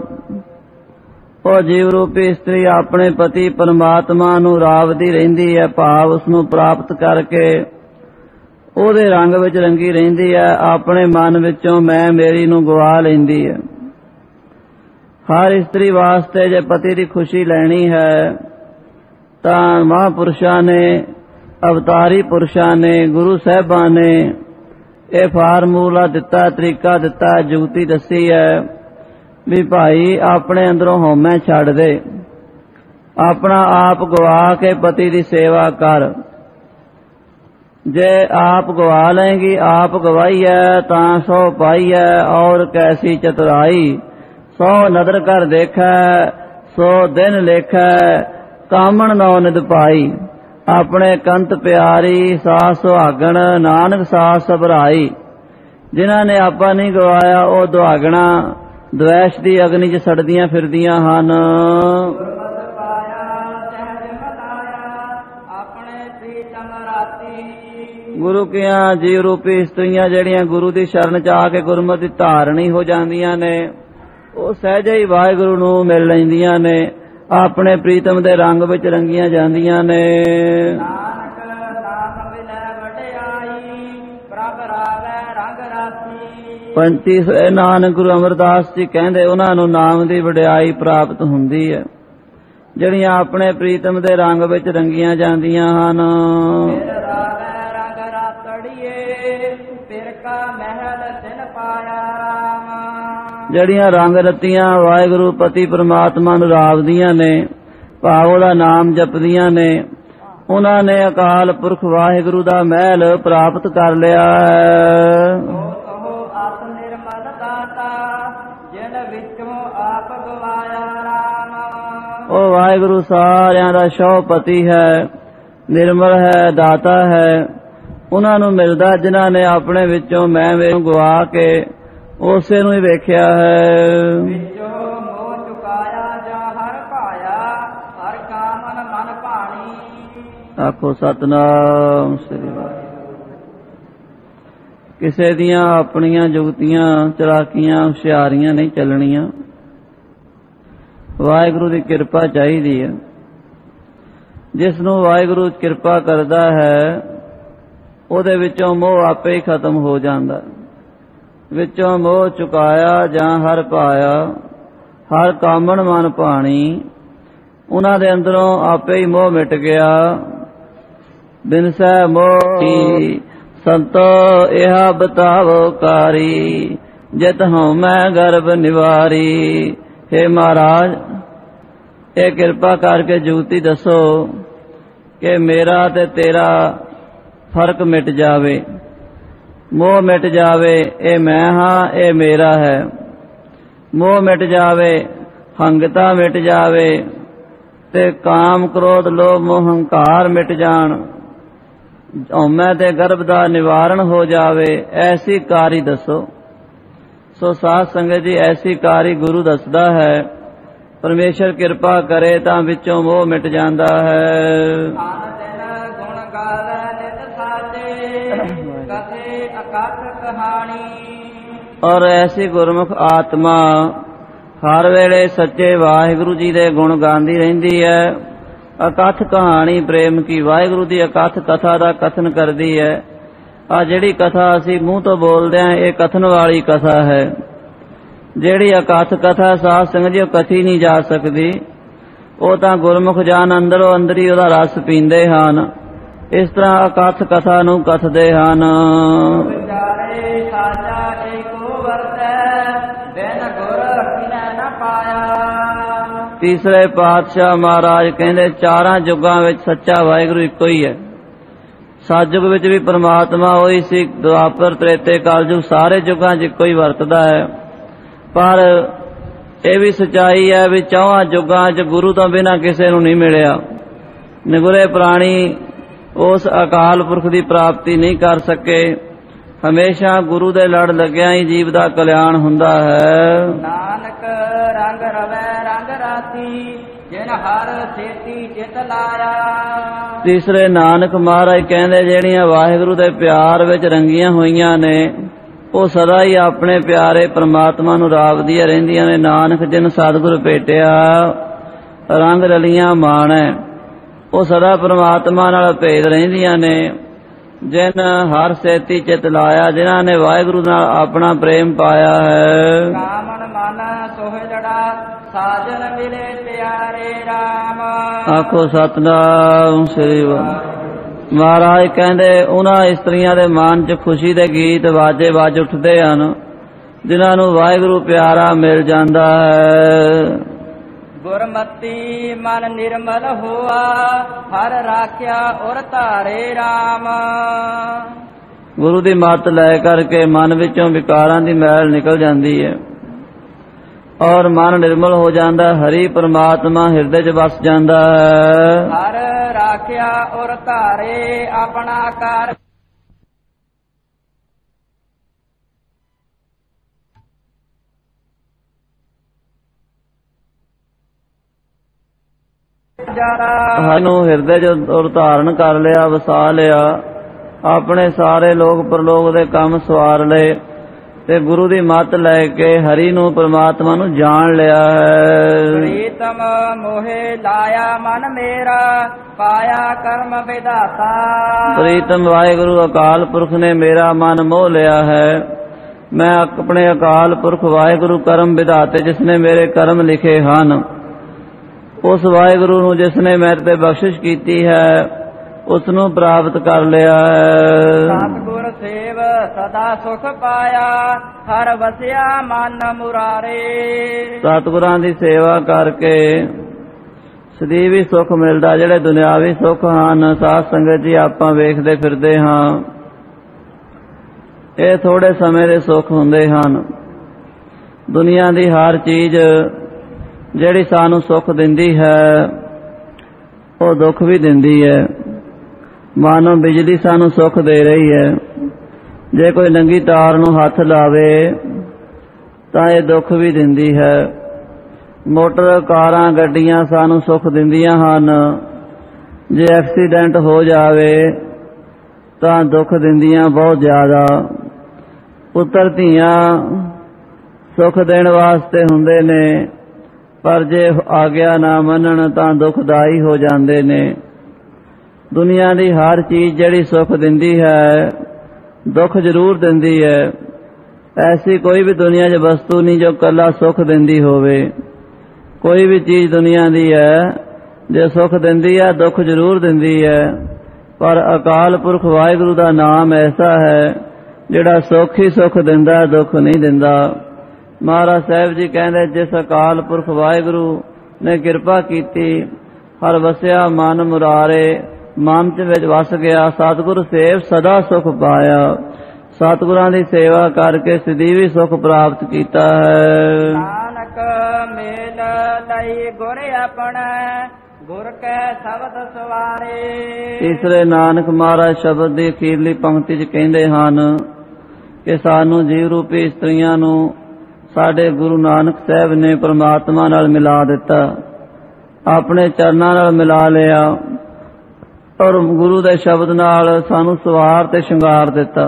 ਉਹ ਜੀਵ ਰੂਪੀ ਇਸਤਰੀ ਆਪਣੇ ਪਤੀ ਪਰਮਾਤਮਾ ਨੂੰ ਰਾਵਦੀ ਰਹਿੰਦੀ ਹੈ, ਭਾਵ ਉਸ ਨੂੰ ਪ੍ਰਾਪਤ ਕਰਕੇ ਉਹਦੇ ਰੰਗ ਵਿੱਚ ਰੰਗੀ ਰਹਿੰਦੀ ਹੈ। ਆਪਣੇ ਮਨ ਵਿੱਚੋਂ ਮੈਂ ਮੇਰੀ ਨੂੰ ਗਵਾ ਲੈਂਦੀ ਹੈ। ਹਰ ਇਸਤਰੀ ਵਾਸਤੇ ਜੇ ਪਤੀ ਦੀ ਖੁਸ਼ੀ ਲੈਣੀ ਹੈ ਤਾਂ ਮਹਾਂਪੁਰਸ਼ਾਂ ਨੇ, ਅਵਤਾਰੀ ਪੁਰਸ਼ਾਂ ਨੇ, ਗੁਰੂ ਸਾਹਿਬਾਂ ਨੇ ਇਹ ਫਾਰਮੂਲਾ ਦਿੱਤਾ, ਤਰੀਕਾ ਦਿੱਤਾ, ਜੁਗਤੀ ਦੱਸੀ ਹੈ ਵੀ ਭਾਈ ਆਪਣੇ ਅੰਦਰੋਂ ਹਉਮੈ ਛੱਡ ਦੇ, ਆਪਣਾ ਆਪ ਗਵਾ ਕੇ ਪਤੀ ਦੀ ਸੇਵਾ ਕਰ। ਜੇ ਆਪ ਗਵਾ ਲਏਗੀ, ਆਪ ਗਵਾਈ ਹੈ ਤਾਂ ਸੋ ਪਾਈ ਹੈ, ਔਰ ਕੈਸੀ ਚਤੁਰਾਈ ਸੋ ਨਦਰ ਕਰ ਦੇਖੈ, ਸੋ ਦਿਨ ਲੇਖੈ, ਕਾਮਣ ਨੌ ਨਿਦ ਪਾਈ। ਆਪਣੇ ਕੰਤ ਪਿਆਰੀ ਸਾਸ ਸੁਹਾਗਣ ਨਾਨਕ ਸਾਸ ਸਭਰਾਈ। ਜਿਨ੍ਹਾਂ ਨੇ ਆਪਾ ਨਹੀਂ ਗਵਾਇਆ ਉਹ ਦੁਹਾਗਣਾ ਦਵੈਸ਼ ਦੀ ਅਗਨੀ 'ਚ ਸੜਦੀਆਂ ਫਿਰਦੀਆਂ ਹਨ। ਗੁਰੂ ਕੀਆਂ ਜੀਵ ਰੂਪੀ ਇਸਤਰੀਆਂ ਜਿਹੜੀਆਂ ਗੁਰੂ ਦੀ ਸ਼ਰਨ 'ਚ ਆ ਕੇ ਗੁਰਮਤਿ ਧਾਰਨੀ ਹੋ ਜਾਂਦੀਆਂ ਨੇ ਉਹ ਸਹਿਜੇ ਹੀ ਵਾਹਿਗੁਰੂ ਨੂੰ ਮਿਲ ਲੈਂਦੀਆਂ ਨੇ, ਆਪਣੇ ਪ੍ਰੀਤਮ ਦੇ ਰੰਗ ਵਿੱਚ ਰੰਗੀਆਂ ਜਾਂਦੀਆਂ ਨੇ। ਪੰਚੀ ਸੌ ਨਾਨਕ ਗੁਰੂ ਅਮਰਦਾਸ ਜੀ ਕਹਿੰਦੇ ਉਹਨਾਂ ਨੂੰ ਨਾਮ ਦੀ ਵਡਿਆਈ ਪ੍ਰਾਪਤ ਹੁੰਦੀ ਹੈ ਜਿਹੜੀਆਂ ਆਪਣੇ ਪ੍ਰੀਤਮ ਦੇ ਰੰਗ ਵਿੱਚ ਰੰਗੀਆਂ ਜਾਂਦੀਆਂ ਹਨ। ਜਿਹੜੀਆਂ ਰੰਗ ਰਤੀਆਂ ਵਾਹਿਗੁਰੂ ਪਤੀ ਪਰਮਾਤਮਾ ਨੂੰ ਰਾਵਦੀਆਂ ਨੇ, ਭਾਵ ਉਹਦਾ ਨਾਮ ਜਪਦੀਆਂ ਨੇ, ਉਹਨਾਂ ਨੇ ਅਕਾਲ ਪੁਰਖ ਵਾਹਿਗੁਰੂ ਦਾ ਮਹਿਲ ਪ੍ਰਾਪਤ ਕਰ ਲਿਆ ਹੈ। ਉਹ ਵਾਹਿਗੁਰੂ ਸਾਰਿਆਂ ਦਾ ਸ਼ੌਪਤੀ ਹੈ, ਨਿਰਮਲ ਹੈ, ਦਾਤਾ ਹੈ। ਉਹਨਾਂ ਨੂੰ ਮਿਲਦਾ ਜਿਨ੍ਹਾਂ ਨੇ ਆਪਣੇ ਵਿੱਚੋਂ ਮੈਂ ਵੇ ਗਵਾ ਕੇ ਉਸੇ ਨੂੰ ਹੀ ਵੇਖਿਆ ਹੈ। ਆਖੋ ਸਤਿਨਾਮ ਸ੍ਰੀ ਵਾਹਿਗੁਰੂ। ਕਿਸੇ ਦੀਆਂ ਆਪਣੀਆਂ ਜੁਗਤੀਆਂ ਚਲਾਕੀਆਂ ਹੁਸ਼ਿਆਰੀਆਂ ਨਹੀਂ ਚੱਲਣੀਆਂ, ਵਾਹਿਗੁਰੂ ਦੀ ਕਿਰਪਾ ਚਾਹੀਦੀ ਹੈ। ਜਿਸ ਨੂੰ ਵਾਹਿਗੁਰੂ ਕਿਰਪਾ ਕਰਦਾ ਹੈ ਉਹਦੇ ਵਿੱਚੋਂ ਮੋਹ ਆਪੇ ਹੀ ਖਤਮ ਹੋ ਜਾਂਦਾ। ਵਿੱਚੋਂ ਮੋਹ ਚੁਕਾਇਆ ਜਾਂ ਹਰ ਪਾਇਆ, ਹਰ ਕਾਮਣ ਮਨ ਭਾਣੀ। ਉਹਨਾਂ ਦੇ ਅੰਦਰੋਂ ਆਪੇ ਹੀ ਮੋਹ ਮਿਟ ਗਿਆ। ਬਿਨਸੈ ਮੋਹ ਸੰਤੋ ਇਹਾ ਬਤਾਵੋ ਕਾਰੀ, ਜਿਤ ਹਉ ਮੈਂ ਗਰਭ ਨਿਵਾਰੀ। हे ਮਹਾਰਾਜ, ਇਹ ਕਿਰਪਾ ਕਰਕੇ ਜੁਗਤੀ ਦੱਸੋ ਕਿ ਮੇਰਾ ਤੇ ਤੇਰਾ ਫਰਕ ਮਿਟ ਜਾਵੇ, ਮੋਹ ਮਿਟ ਜਾਵੇ। ਇਹ ਮੈਂ ਹਾਂ, ਇਹ ਮੇਰਾ ਹੈ। ਮੋਹ ਮਿਟ ਜਾਵੇ, ਹੰਗਤਾ ਮਿਟ ਜਾਵੇ ਤੇ ਕਾਮ ਕ੍ਰੋਧ ਲੋਭ ਮੋਹ ਹੰਕਾਰ ਮਿਟ ਜਾਣ, ਹਉਮੈ ਤੇ ਗਰਭ ਦਾ ਨਿਵਾਰਣ ਹੋ ਜਾਵੇ। ਐਸੀ ਕਾਰੀ ਦੱਸੋ। ਸੋ ਸਾਧ ਸੰਗਤ ਜੀ, ਐਸੀ ਕਾਰੀ ਗੁਰੂ ਦੱਸਦਾ ਹੈ। ਪਰਮੇਸ਼ਰ ਕਿਰਪਾ ਕਰੇ ਤਾਂ ਵਿੱਚੋਂ ਮੋਹ ਮਿਟ ਜਾਂਦਾ ਹੈ। ਔਰ ਐਸੀ ਗੁਰਮੁਖ ਆਤਮਾ ਹਰ ਵੇਲੇ ਸੱਚੇ ਵਾਹਿਗੁਰੂ ਜੀ ਦੇ ਗੁਣ ਗਾਉਂਦੀ ਰਹਿੰਦੀ ਹੈ। ਅਕਥ ਕਹਾਣੀ ਪ੍ਰੇਮ ਕੀ, ਵਾਹਿਗੁਰੂ ਦੀ ਅਕਥ ਕਥਾ ਦਾ ਕਥਨ ਕਰਦੀ ਹੈ। ਆ ਜਿਹੜੀ ਕਥਾ ਅਸੀਂ ਮੂੰਹ ਤੋਂ ਬੋਲਦੇ ਹਾਂ ਇਹ ਕਥਨ ਵਾਲੀ ਕਥਾ ਹੈ। ਜਿਹੜੀ ਅਕਥ ਕਥਾ ਸਾਧ ਸੰਗਤ ਜੀ ਕਥੀ ਨਹੀਂ ਜਾ ਸਕਦੀ, ਉਹ ਤਾਂ ਗੁਰਮੁਖ ਜਨ ਅੰਦਰੋਂ ਅੰਦਰੀ ਉਹਦਾ ਰਸ ਪੀਂਦੇ ਹਨ। ਇਸ ਤਰ੍ਹਾਂ ਅਕਥ ਕਥਾ ਨੂੰ ਕਥਦੇ ਹਨ। ਤੀਸਰੇ ਪਾਤਸ਼ਾਹ ਮਹਾਰਾਜ ਕਹਿੰਦੇ ਚਾਰਾਂ ਯੁੱਗਾਂ ਵਿੱਚ ਸੱਚਾ ਵਾਹਿਗੁਰੂ ਇੱਕੋ ਹੀ ਹੈ। ਸਤਿਯੁਗ ਵਿੱਚ ਵੀ ਪਰਮਾਤਮਾ ਉਹੀ ਸੀ, ਦੁਆਪਰ ਤ੍ਰੇਤੇ ਕਲਯੁਗ ਸਾਰੇ ਯੁੱਗਾਂ 'ਚ ਇੱਕੋ ਹੀ ਵਰਤਦਾ ਹੈ। ਪਰ ਇਹ ਵੀ ਸੱਚਾਈ ਹੈ ਵੀ ਚੌਹਾਂ ਯੁੱਗਾਂ 'ਚ ਗੁਰੂ ਤੋਂ ਬਿਨਾਂ ਕਿਸੇ ਨੂੰ ਨਹੀਂ ਮਿਲਿਆ। ਨਿਗੁਰੇ ਪ੍ਰਾਣੀ ਉਸ ਅਕਾਲ ਪੁਰਖ ਦੀ ਪ੍ਰਾਪਤੀ ਨਹੀਂ ਕਰ ਸਕੇ। ਹਮੇਸ਼ਾ ਗੁਰੂ ਦੇ ਲੜ ਲੱਗਿਆ ਹੀ ਜੀਵ ਦਾ ਕਲਿਆਣ ਹੁੰਦਾ ਹੈ। ਨਾਨਕ ਰੰਗ ਰਵੈ ਰੰਗ ਰਾਤੀ, ਜਿਨ ਹਰ ਸੇਤੀ ਚਿਤ ਲਾਇਆ। ਤੀਸਰੇ ਨਾਨਕ ਮਹਾਰਾਜ ਕਹਿੰਦੇ ਜਿਹੜੀਆਂ ਵਾਹਿਗੁਰੂ ਦੇ ਪਿਆਰ ਵਿੱਚ ਰੰਗੀਆਂ ਹੋਈਆਂ ਨੇ ਉਹ ਸਦਾ ਹੀ ਆਪਣੇ ਪਿਆਰੇ ਪ੍ਰਮਾਤਮਾ ਨੂੰ ਰਾਵਦੀਆਂ ਰਹਿੰਦੀਆਂ ਨੇ। ਨਾਨਕ ਜਿਨ ਸਤਿਗੁਰ ਭੇਟਿਆ ਰੰਗ ਰਲੀਆਂ ਮਾਣੈ, ਉਹ ਸਦਾ ਪ੍ਰਮਾਤਮਾ ਨਾਲ ਭੇਦ ਰਹਿੰਦੀਆਂ ਨੇ। ਜਿਨ ਹਰ ਸੇਤੀ ਚਿਤ ਲਾਇਆ, ਜਿਨ੍ਹਾਂ ਨੇ ਵਾਹਿਗੁਰੂ ਨਾਲ ਆਪਣਾ ਪ੍ਰੇਮ ਪਾਇਆ ਹੈ। ਕਾਮਣ ਮਨ ਸੋਹਿਲੜਾ ਸਾਜਨ ਮਿਲੇ ਪਿਆਰੇ ਰਾਮ। ਆਖੋ ਸਤਿਨਾਮ ਸ੍ਰੀ ਵਾਹਿਗੁਰੂ। ਮਹਾਰਾਜ ਕਹਿੰਦੇ ਉਹਨਾਂ ਇਸਤਰੀਆਂ ਦੇ ਮਨ 'ਚ ਖੁਸ਼ੀ ਦੇ ਗੀਤ ਵਾਜੇ ਵੱਜ ਉੱਠਦੇ ਹਨ ਜਿਨ੍ਹਾਂ ਨੂੰ ਵਾਹਿਗੁਰੂ ਪਿਆਰਾ ਮਿਲ ਜਾਂਦਾ ਹੈ। ਗੁਰਮਤੀ ਮਨ ਨਿਰਮਲ ਹੋਆ, ਹਰ ਰਾਖਿਆ ਉਰ ਧਾਰੇ ਰਾਮ। ਗੁਰੂ ਦੀ ਮੱਤ ਲੈ ਕਰਕੇ ਮਨ ਵਿੱਚੋਂ ਵਿਕਾਰਾਂ ਦੀ ਮੈਲ ਨਿਕਲ ਜਾਂਦੀ ਹੈ ਔਰ ਮਨ ਨਿਰਮਲ ਹੋ ਜਾਂਦਾ। ਹਰੀ ਪਰਮਾਤਮਾ ਹਿਰਦੇ 'ਚ ਵਸ ਜਾਂਦਾ ਹੈ। ਹਰ ਰਾਖਿਆ ਔਰ ਧਾਰੇ ਆਪਣਾ ਕਾਰ ਸਾਨੂੰ ਹਿਰਦੇ ਚ ਔਰ ਧਾਰਨ ਕਰ ਲਿਆ, ਵਸਾ ਲਿਆ, ਆਪਣੇ ਸਾਰੇ ਲੋਕ ਪਰਲੋਕ ਦੇ ਕੰਮ ਸਵਾਰ ਲਏ ਤੇ ਗੁਰੂ ਦੀ ਮੱਤ ਲੈ ਕੇ ਹਰੀ ਨੂੰ ਪਰਮਾਤਮਾ ਨੂੰ ਜਾਣ ਲਿਆ ਹੈ। ਪ੍ਰੀਤਮ ਮੋਹਿ ਲਾਇਆ ਮਨ ਮੇਰਾ ਪਾਇਆ ਕਰਮ ਵਿਧਾਤਾ। ਪ੍ਰੀਤਮ ਵਾਹਿਗੁਰੂ ਅਕਾਲ ਪੁਰਖ ਨੇ ਮੇਰਾ ਮਨ ਮੋਹ ਲਿਆ ਹੈ। ਮੈਂ ਆਪਣੇ ਅਕਾਲ ਪੁਰਖ ਵਾਹਿਗੁਰੂ ਕਰਮ ਵਿਧਾਤੇ ਜਿਸ ਨੇ ਮੇਰੇ ਕਰਮ ਲਿਖੇ ਹਨ, ਉਸ ਵਾਹਿਗੁਰੂ ਨੂੰ ਜਿਸ ਨੇ ਮੇਰੇ ਤੇ ਬਖਸ਼ਿਸ਼ ਕੀਤੀ ਹੈ ਉਸ ਨੂੰ ਪ੍ਰਾਪਤ ਕਰ ਲਿਆ ਹੈ। ਸਤਿਗੁਰ ਸੇਵ ਸਦਾ ਸੁਖ ਪਾਇਆ ਹਰ ਵਸਿਆ ਮਨ ਮੁਰਾਰੇ। ਸਤਿਗੁਰਾਂ ਦੀ ਸੇਵਾ ਕਰਕੇ ਸਦੀਵੀ ਸੁਖ ਮਿਲਦਾ। ਜਿਹੜੇ ਦੁਨਿਆਵੀ ਸੁਖ ਹਨ ਸਾਧ ਸੰਗਤ ਜੀ ਆਪਾਂ ਵੇਖਦੇ ਫਿਰਦੇ ਹਾਂ, ਇਹ ਥੋੜੇ ਸਮੇਂ ਦੇ ਸੁਖ ਹੁੰਦੇ ਹਨ। ਦੁਨੀਆ ਦੀ ਹਰ ਚੀਜ਼ ਜਿਹੜੀ ਸਾਨੂੰ ਸੁੱਖ ਦਿੰਦੀ ਹੈ ਉਹ ਦੁੱਖ ਵੀ ਦਿੰਦੀ ਹੈ। ਮਾਨੋ ਬਿਜਲੀ ਸਾਨੂੰ ਸੁੱਖ ਦੇ ਰਹੀ ਹੈ, ਜੇ ਕੋਈ ਨੰਗੀ ਤਾਰ ਨੂੰ ਹੱਥ ਲਾਵੇ ਤਾਂ ਇਹ ਦੁੱਖ ਵੀ ਦਿੰਦੀ ਹੈ। ਮੋਟਰ ਕਾਰਾਂ ਗੱਡੀਆਂ ਸਾਨੂੰ ਸੁੱਖ ਦਿੰਦੀਆਂ ਹਨ, ਜੇ ਐਕਸੀਡੈਂਟ ਹੋ ਜਾਵੇ ਤਾਂ ਦੁੱਖ ਦਿੰਦੀਆਂ ਬਹੁਤ ਜ਼ਿਆਦਾ। ਪੁੱਤਰ ਧੀਆਂ ਸੁੱਖ ਦੇਣ ਵਾਸਤੇ ਹੁੰਦੇ ਨੇ, ਪਰ ਜੇ ਆਗਿਆ ਨਾ ਮੰਨਣ ਤਾਂ ਦੁਖਦਾਈ ਹੋ ਜਾਂਦੇ ਨੇ। ਦੁਨੀਆ ਦੀ ਹਰ ਚੀਜ਼ ਜਿਹੜੀ ਸੁੱਖ ਦਿੰਦੀ ਹੈ ਦੁੱਖ ਜ਼ਰੂਰ ਦਿੰਦੀ ਹੈ। ਐਸੀ ਕੋਈ ਵੀ ਦੁਨੀਆ 'ਚ ਵਸਤੂ ਨਹੀਂ ਜੋ ਇਕੱਲਾ ਸੁੱਖ ਦਿੰਦੀ ਹੋਵੇ। ਕੋਈ ਵੀ ਚੀਜ਼ ਦੁਨੀਆ ਦੀ ਹੈ ਜੇ ਸੁੱਖ ਦਿੰਦੀ ਹੈ ਦੁੱਖ ਜ਼ਰੂਰ ਦਿੰਦੀ ਹੈ, ਪਰ ਅਕਾਲ ਪੁਰਖ ਵਾਹਿਗੁਰੂ ਦਾ ਨਾਮ ਐਸਾ ਹੈ ਜਿਹੜਾ ਸੁੱਖ ਹੀ ਸੁੱਖ ਦਿੰਦਾ, ਦੁੱਖ ਨਹੀਂ ਦਿੰਦਾ। ਮਹਾਰਾਜ ਸਾਹਿਬ ਜੀ ਕਹਿੰਦੇ ਜਿਸ ਅਕਾਲ ਪੁਰਖ ਵਾਹਿਗੁਰੂ ਨੇ ਕਿਰਪਾ ਕੀਤੀ ਹਰ ਵਸਿਆ ਮਨ ਮੁਰਾਰੇ, ਮਨ ਚ ਵਿੱਚ ਵਸ ਗਿਆ, ਸਤਿਗੁਰ ਸੇਵ ਸਦਾ ਸੁਖ ਪਾਇਆ। ਸਤਿਗੁਰਾਂ ਦੀ ਸੇਵਾ ਕਰਕੇ ਸਦੀਵੀ ਸੁਖ ਪ੍ਰਾਪਤ ਕੀਤਾ ਹੈ। ਨਾਨਕ ਮੇਲ ਲਈ ਗੁਰ ਆਪਣਾ ਗੁਰ ਕੈ ਸ਼ਬਦ ਸਵਾਰੇ। ਤੀਸਰੇ ਨਾਨਕ ਮਹਾਰਾਜ ਸ਼ਬਦ ਦੀ ਅਖੀਰਲੀ ਪੰਕਤੀ ਚ ਕਹਿੰਦੇ ਹਨ ਕਿ ਸਾਨੂੰ ਜੀਵ ਰੂਪੀ ਇਸਤਰੀਆਂ ਨੂੰ ਸਾਡੇ ਗੁਰੂ ਨਾਨਕ ਸਾਹਿਬ ਨੇ ਪਰਮਾਤਮਾ ਨਾਲ ਮਿਲਾ ਦਿੱਤਾ, ਆਪਣੇ ਚਰਨਾਂ ਨਾਲ ਮਿਲਾ ਲਿਆ ਔਰ ਗੁਰੂ ਦੇ ਸ਼ਬਦ ਨਾਲ ਸਾਨੂੰ ਸਵਾਰ ਤੇ ਸ਼ਿੰਗਾਰ ਦਿੱਤਾ।